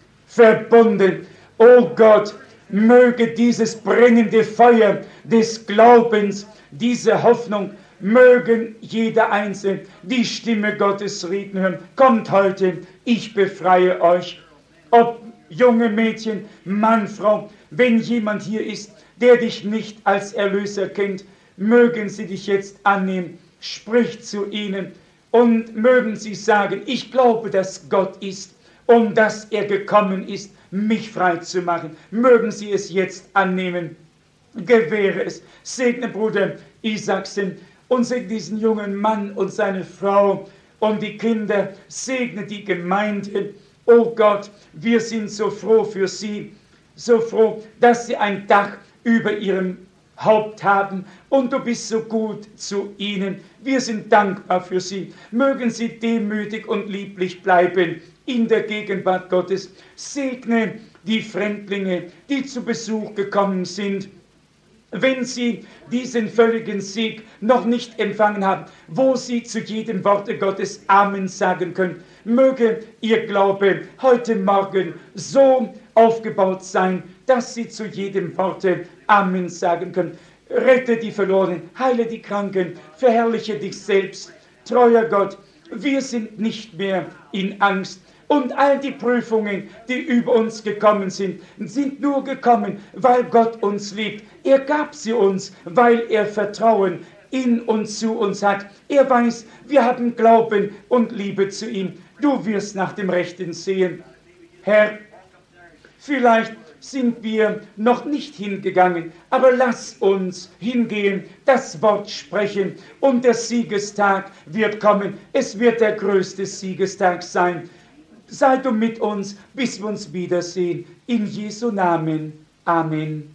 verbunden. O Gott, möge dieses brennende Feuer des Glaubens, diese Hoffnung, mögen jeder Einzelne die Stimme Gottes reden hören. Kommt heute, ich befreie euch. Ob junge Mädchen, Mann, Frau, wenn jemand hier ist, der dich nicht als Erlöser kennt, mögen sie dich jetzt annehmen. Sprich zu ihnen und mögen sie sagen, ich glaube, dass Gott ist und dass er gekommen ist, mich frei zu machen. Mögen sie es jetzt annehmen. Gewähre es. Segne Bruder Isaksen und segne diesen jungen Mann und seine Frau und die Kinder. Segne die Gemeinde. Oh Gott, wir sind so froh für sie, so froh, dass sie ein Dach über ihrem Haupt haben und du bist so gut zu ihnen. Wir sind dankbar für sie. Mögen sie demütig und lieblich bleiben in der Gegenwart Gottes. Segne die Fremdlinge, die zu Besuch gekommen sind. Wenn sie diesen völligen Sieg noch nicht empfangen haben, wo sie zu jedem Worte Gottes Amen sagen können, möge ihr Glaube heute Morgen so aufgebaut sein, dass sie zu jedem Worte Amen sagen können. Rette die Verlorenen, heile die Kranken, verherrliche dich selbst. Treuer Gott, wir sind nicht mehr in Angst. Und all die Prüfungen, die über uns gekommen sind, sind nur gekommen, weil Gott uns liebt. Er gab sie uns, weil er Vertrauen in und zu uns hat. Er weiß, wir haben Glauben und Liebe zu ihm. Du wirst nach dem Rechten sehen. Herr, vielleicht sind wir noch nicht hingegangen, aber lass uns hingehen, das Wort sprechen und der Siegestag wird kommen. Es wird der größte Siegestag sein. Sei du mit uns, bis wir uns wiedersehen. In Jesu Namen. Amen.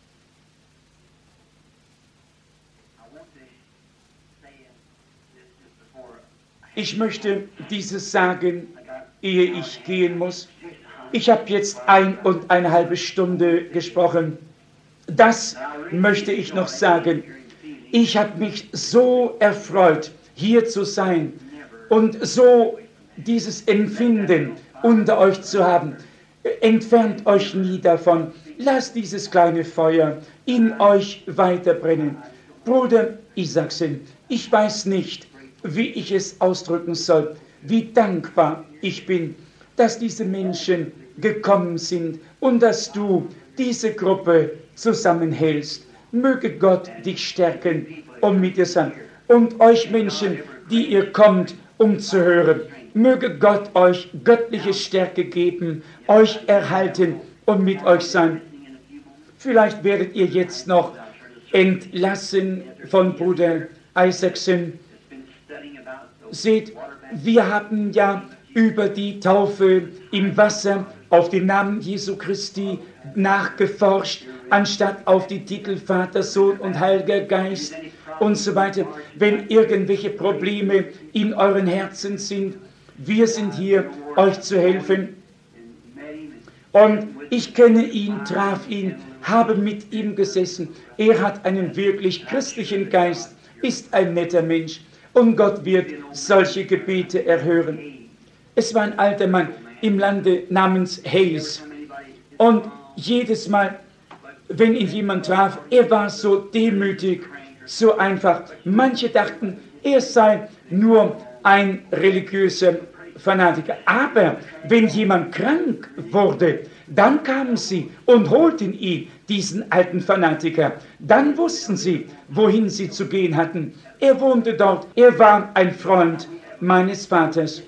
Ich möchte dieses sagen, ehe ich gehen muss. Ich habe jetzt ein und eine halbe Stunde gesprochen. Das möchte ich noch sagen. Ich habe mich so erfreut, hier zu sein und so dieses Empfinden unter euch zu haben. Entfernt euch nie davon. Lasst dieses kleine Feuer in euch weiterbrennen. Bruder Isaksen, ich weiß nicht, wie ich es ausdrücken soll, wie dankbar ich bin, dass diese Menschen gekommen sind und dass du diese Gruppe zusammenhältst. Möge Gott dich stärken und mit dir sein. Und euch Menschen, die ihr kommt, um zu hören, möge Gott euch göttliche Stärke geben, euch erhalten und mit euch sein. Vielleicht werdet ihr jetzt noch entlassen von Bruder Isaksen. Seht, wir haben ja über die Taufe im Wasser auf den Namen Jesu Christi nachgeforscht, anstatt auf die Titel Vater, Sohn und Heiliger Geist und so weiter. Wenn irgendwelche Probleme in euren Herzen sind, wir sind hier, euch zu helfen. Und ich kenne ihn, traf ihn, habe mit ihm gesessen. Er hat einen wirklich christlichen Geist, ist ein netter Mensch und Gott wird solche Gebete erhören. Es war ein alter Mann im Lande namens Hayes und jedes Mal, wenn ihn jemand traf, er war so demütig, so einfach. Manche dachten, er sei nur ein religiöser Fanatiker. Aber wenn jemand krank wurde, dann kamen sie und holten ihn, diesen alten Fanatiker. Dann wussten sie, wohin sie zu gehen hatten. Er wohnte dort. Er war ein Freund meines Vaters.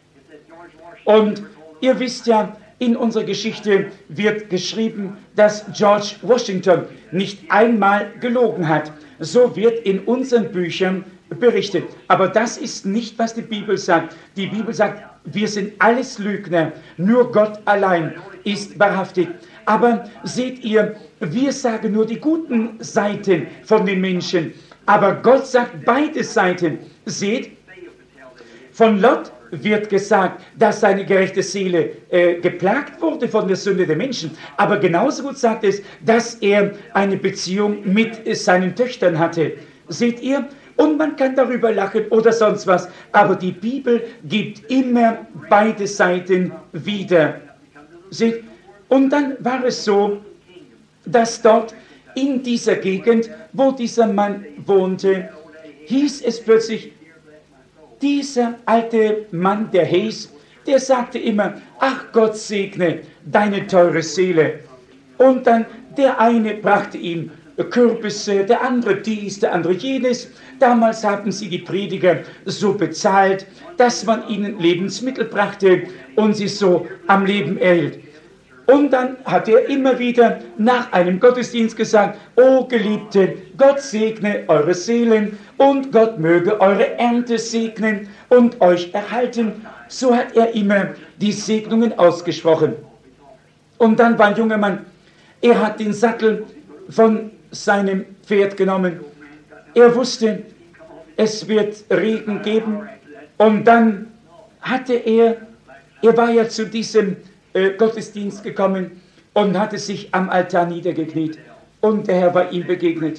Und ihr wisst ja, in unserer Geschichte wird geschrieben, dass George Washington nicht einmal gelogen hat. So wird in unseren Büchern berichtet. Aber das ist nicht, was die Bibel sagt. Die Bibel sagt, wir sind alles Lügner, nur Gott allein ist wahrhaftig. Aber seht ihr, wir sagen nur die guten Seiten von den Menschen, aber Gott sagt beide Seiten. Seht, von Lot wird gesagt, dass seine gerechte Seele äh, geplagt wurde von der Sünde der Menschen. Aber genauso gut sagt es, dass er eine Beziehung mit äh, seinen Töchtern hatte. Seht ihr? Und man kann darüber lachen oder sonst was. Aber die Bibel gibt immer beide Seiten wieder. Seht? Und dann war es so, dass dort in dieser Gegend, wo dieser Mann wohnte, hieß es plötzlich, dieser alte Mann, der Hayes, der sagte immer, ach Gott segne deine teure Seele. Und dann der eine brachte ihm Kürbisse, der andere dies, der andere jenes. Damals haben sie die Prediger so bezahlt, dass man ihnen Lebensmittel brachte und sie so am Leben erhielt. Und dann hat er immer wieder nach einem Gottesdienst gesagt, o Geliebte, Gott segne eure Seelen und Gott möge eure Ernte segnen und euch erhalten. So hat er immer die Segnungen ausgesprochen. Und dann war ein junger Mann, er hat den Sattel von seinem Pferd genommen. Er wusste, es wird Regen geben. Und dann hatte er, er war ja zu diesem Gottesdienst gekommen und hatte sich am Altar niedergekniet und der Herr war ihm begegnet.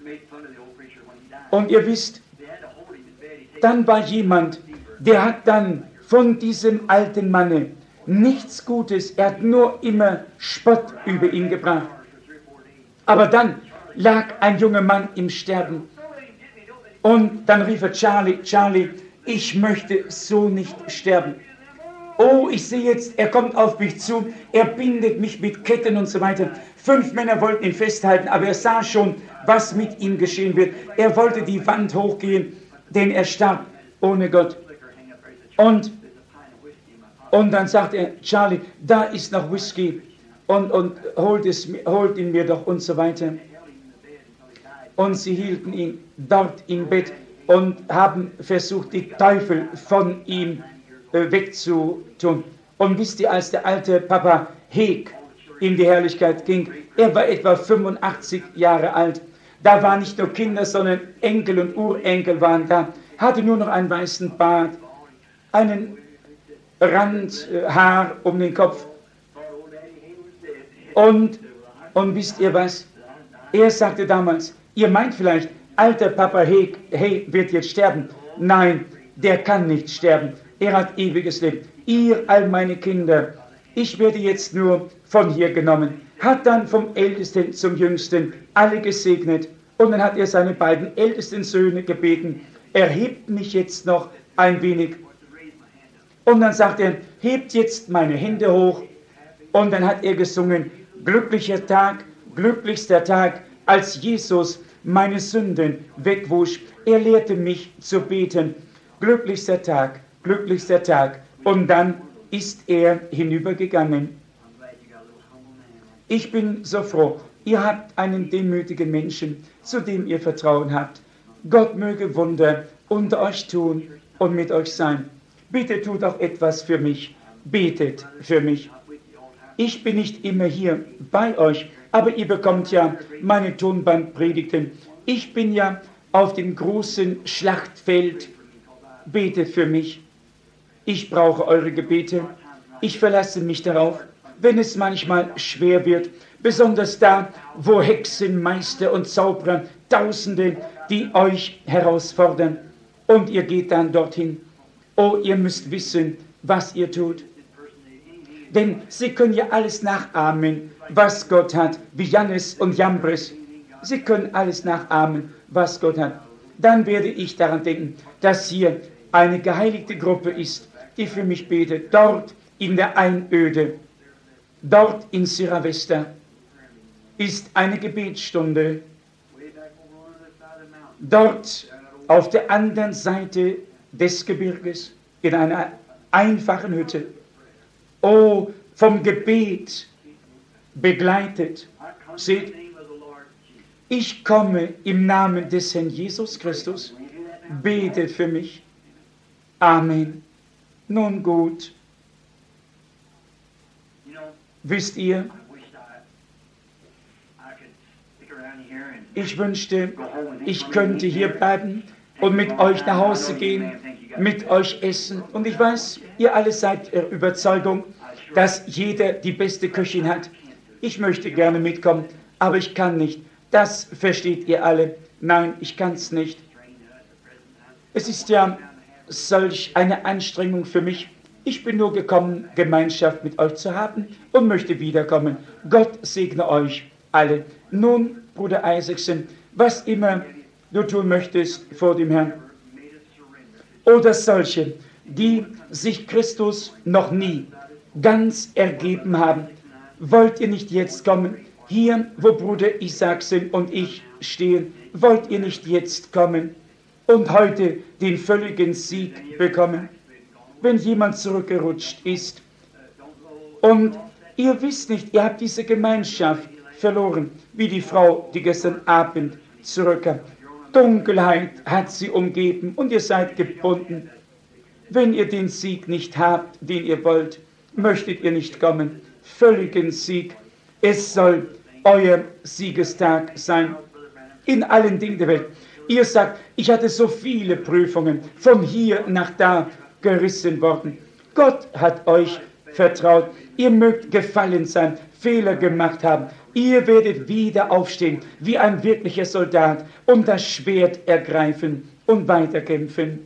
Und ihr wisst, dann war jemand, der hat dann von diesem alten Manne nichts Gutes, er hat nur immer Spott über ihn gebracht. Aber dann lag ein junger Mann im Sterben und dann rief er, Charlie, Charlie, ich möchte so nicht sterben. Oh, ich sehe jetzt, er kommt auf mich zu, er bindet mich mit Ketten und so weiter. Fünf Männer wollten ihn festhalten, aber er sah schon, was mit ihm geschehen wird. Er wollte die Wand hochgehen, denn er starb ohne Gott. Und, und dann sagt er, Charlie, da ist noch Whisky und, und holt, es, holt ihn mir doch und so weiter. Und sie hielten ihn dort im Bett und haben versucht, die Teufel von ihm wegzutun. Und wisst ihr, als der alte Papa Heek in die Herrlichkeit ging, er war etwa fünfundachtzig Jahre alt, da waren nicht nur Kinder, sondern Enkel und Urenkel waren da, hatte nur noch einen weißen Bart, einen Rand äh, Haar um den Kopf. Und, und wisst ihr was? Er sagte damals, ihr meint vielleicht, alter Papa Heek, hey, wird jetzt sterben. Nein, der kann nicht sterben. Er hat ewiges Leben. Ihr, all meine Kinder, ich werde jetzt nur von hier genommen. Hat dann vom Ältesten zum Jüngsten alle gesegnet. Und dann hat er seine beiden ältesten Söhne gebeten, erhebt mich jetzt noch ein wenig. Und dann sagt er, hebt jetzt meine Hände hoch. Und dann hat er gesungen, glücklicher Tag, glücklichster Tag, als Jesus meine Sünden wegwusch. Er lehrte mich zu beten. Glücklichster Tag, glücklichster Tag. Und dann ist er hinübergegangen. Ich bin so froh, ihr habt einen demütigen Menschen, zu dem ihr Vertrauen habt. Gott möge Wunder unter euch tun und mit euch sein. Bitte tut auch etwas für mich. Betet für mich. Ich bin nicht immer hier bei euch, aber ihr bekommt ja meine Tonbandpredigten. Ich bin ja auf dem großen Schlachtfeld. Betet für mich. Ich brauche eure Gebete. Ich verlasse mich darauf, wenn es manchmal schwer wird, besonders da, wo Hexen, Meister und Zauberer, Tausende, die euch herausfordern. Und ihr geht dann dorthin. Oh, ihr müsst wissen, was ihr tut. Denn sie können ja alles nachahmen, was Gott hat, wie Jannes und Jambres. Sie können alles nachahmen, was Gott hat. Dann werde ich daran denken, dass hier eine geheiligte Gruppe ist, die für mich betet, dort in der Einöde, dort in Sierra Vista, ist eine Gebetsstunde. Dort auf der anderen Seite des Gebirges, in einer einfachen Hütte. Oh, vom Gebet begleitet. Seht, ich komme im Namen des Herrn Jesus Christus. Betet für mich. Amen. Nun gut. Wisst ihr, ich wünschte, ich könnte hier bleiben und mit euch nach Hause gehen, mit euch essen. Und ich weiß, ihr alle seid der Überzeugung, dass jeder die beste Köchin hat. Ich möchte gerne mitkommen, aber ich kann nicht. Das versteht ihr alle. Nein, ich kann es nicht. Es ist ja solch eine Anstrengung für mich. Ich bin nur gekommen, Gemeinschaft mit euch zu haben und möchte wiederkommen. Gott segne euch alle. Nun, Bruder Isaacson, was immer du tun möchtest vor dem Herrn. Oder solche, die sich Christus noch nie ganz ergeben haben. Wollt ihr nicht jetzt kommen? Hier, wo Bruder Isaacson und ich stehen, wollt ihr nicht jetzt kommen und heute den völligen Sieg bekommen? Wenn jemand zurückgerutscht ist und ihr wisst nicht, ihr habt diese Gemeinschaft verloren, wie die Frau, die gestern Abend zurückkam. Dunkelheit hat sie umgeben und ihr seid gebunden. Wenn ihr den Sieg nicht habt, den ihr wollt, möchtet ihr nicht kommen. Völligen Sieg. Es soll euer Siegestag sein. In allen Dingen der Welt. Ihr sagt, ich hatte so viele Prüfungen, von hier nach da gerissen worden. Gott hat euch vertraut. Ihr mögt gefallen sein, Fehler gemacht haben. Ihr werdet wieder aufstehen, wie ein wirklicher Soldat, und das Schwert ergreifen und weiterkämpfen.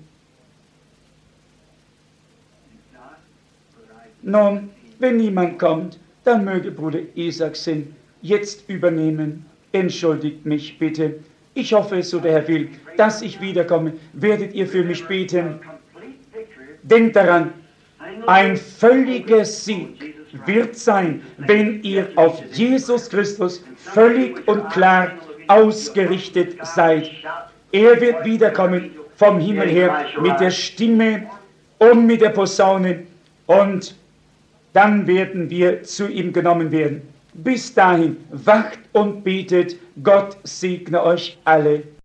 Nun, wenn niemand kommt, dann möge Bruder Isaacson jetzt übernehmen. Entschuldigt mich bitte. Ich hoffe, so der Herr will, dass ich wiederkomme. Werdet ihr für mich beten? Denkt daran, ein völliger Sieg wird sein, wenn ihr auf Jesus Christus völlig und klar ausgerichtet seid. Er wird wiederkommen vom Himmel her mit der Stimme und mit der Posaune, und dann werden wir zu ihm genommen werden. Bis dahin, wacht und betet. Gott segne euch alle.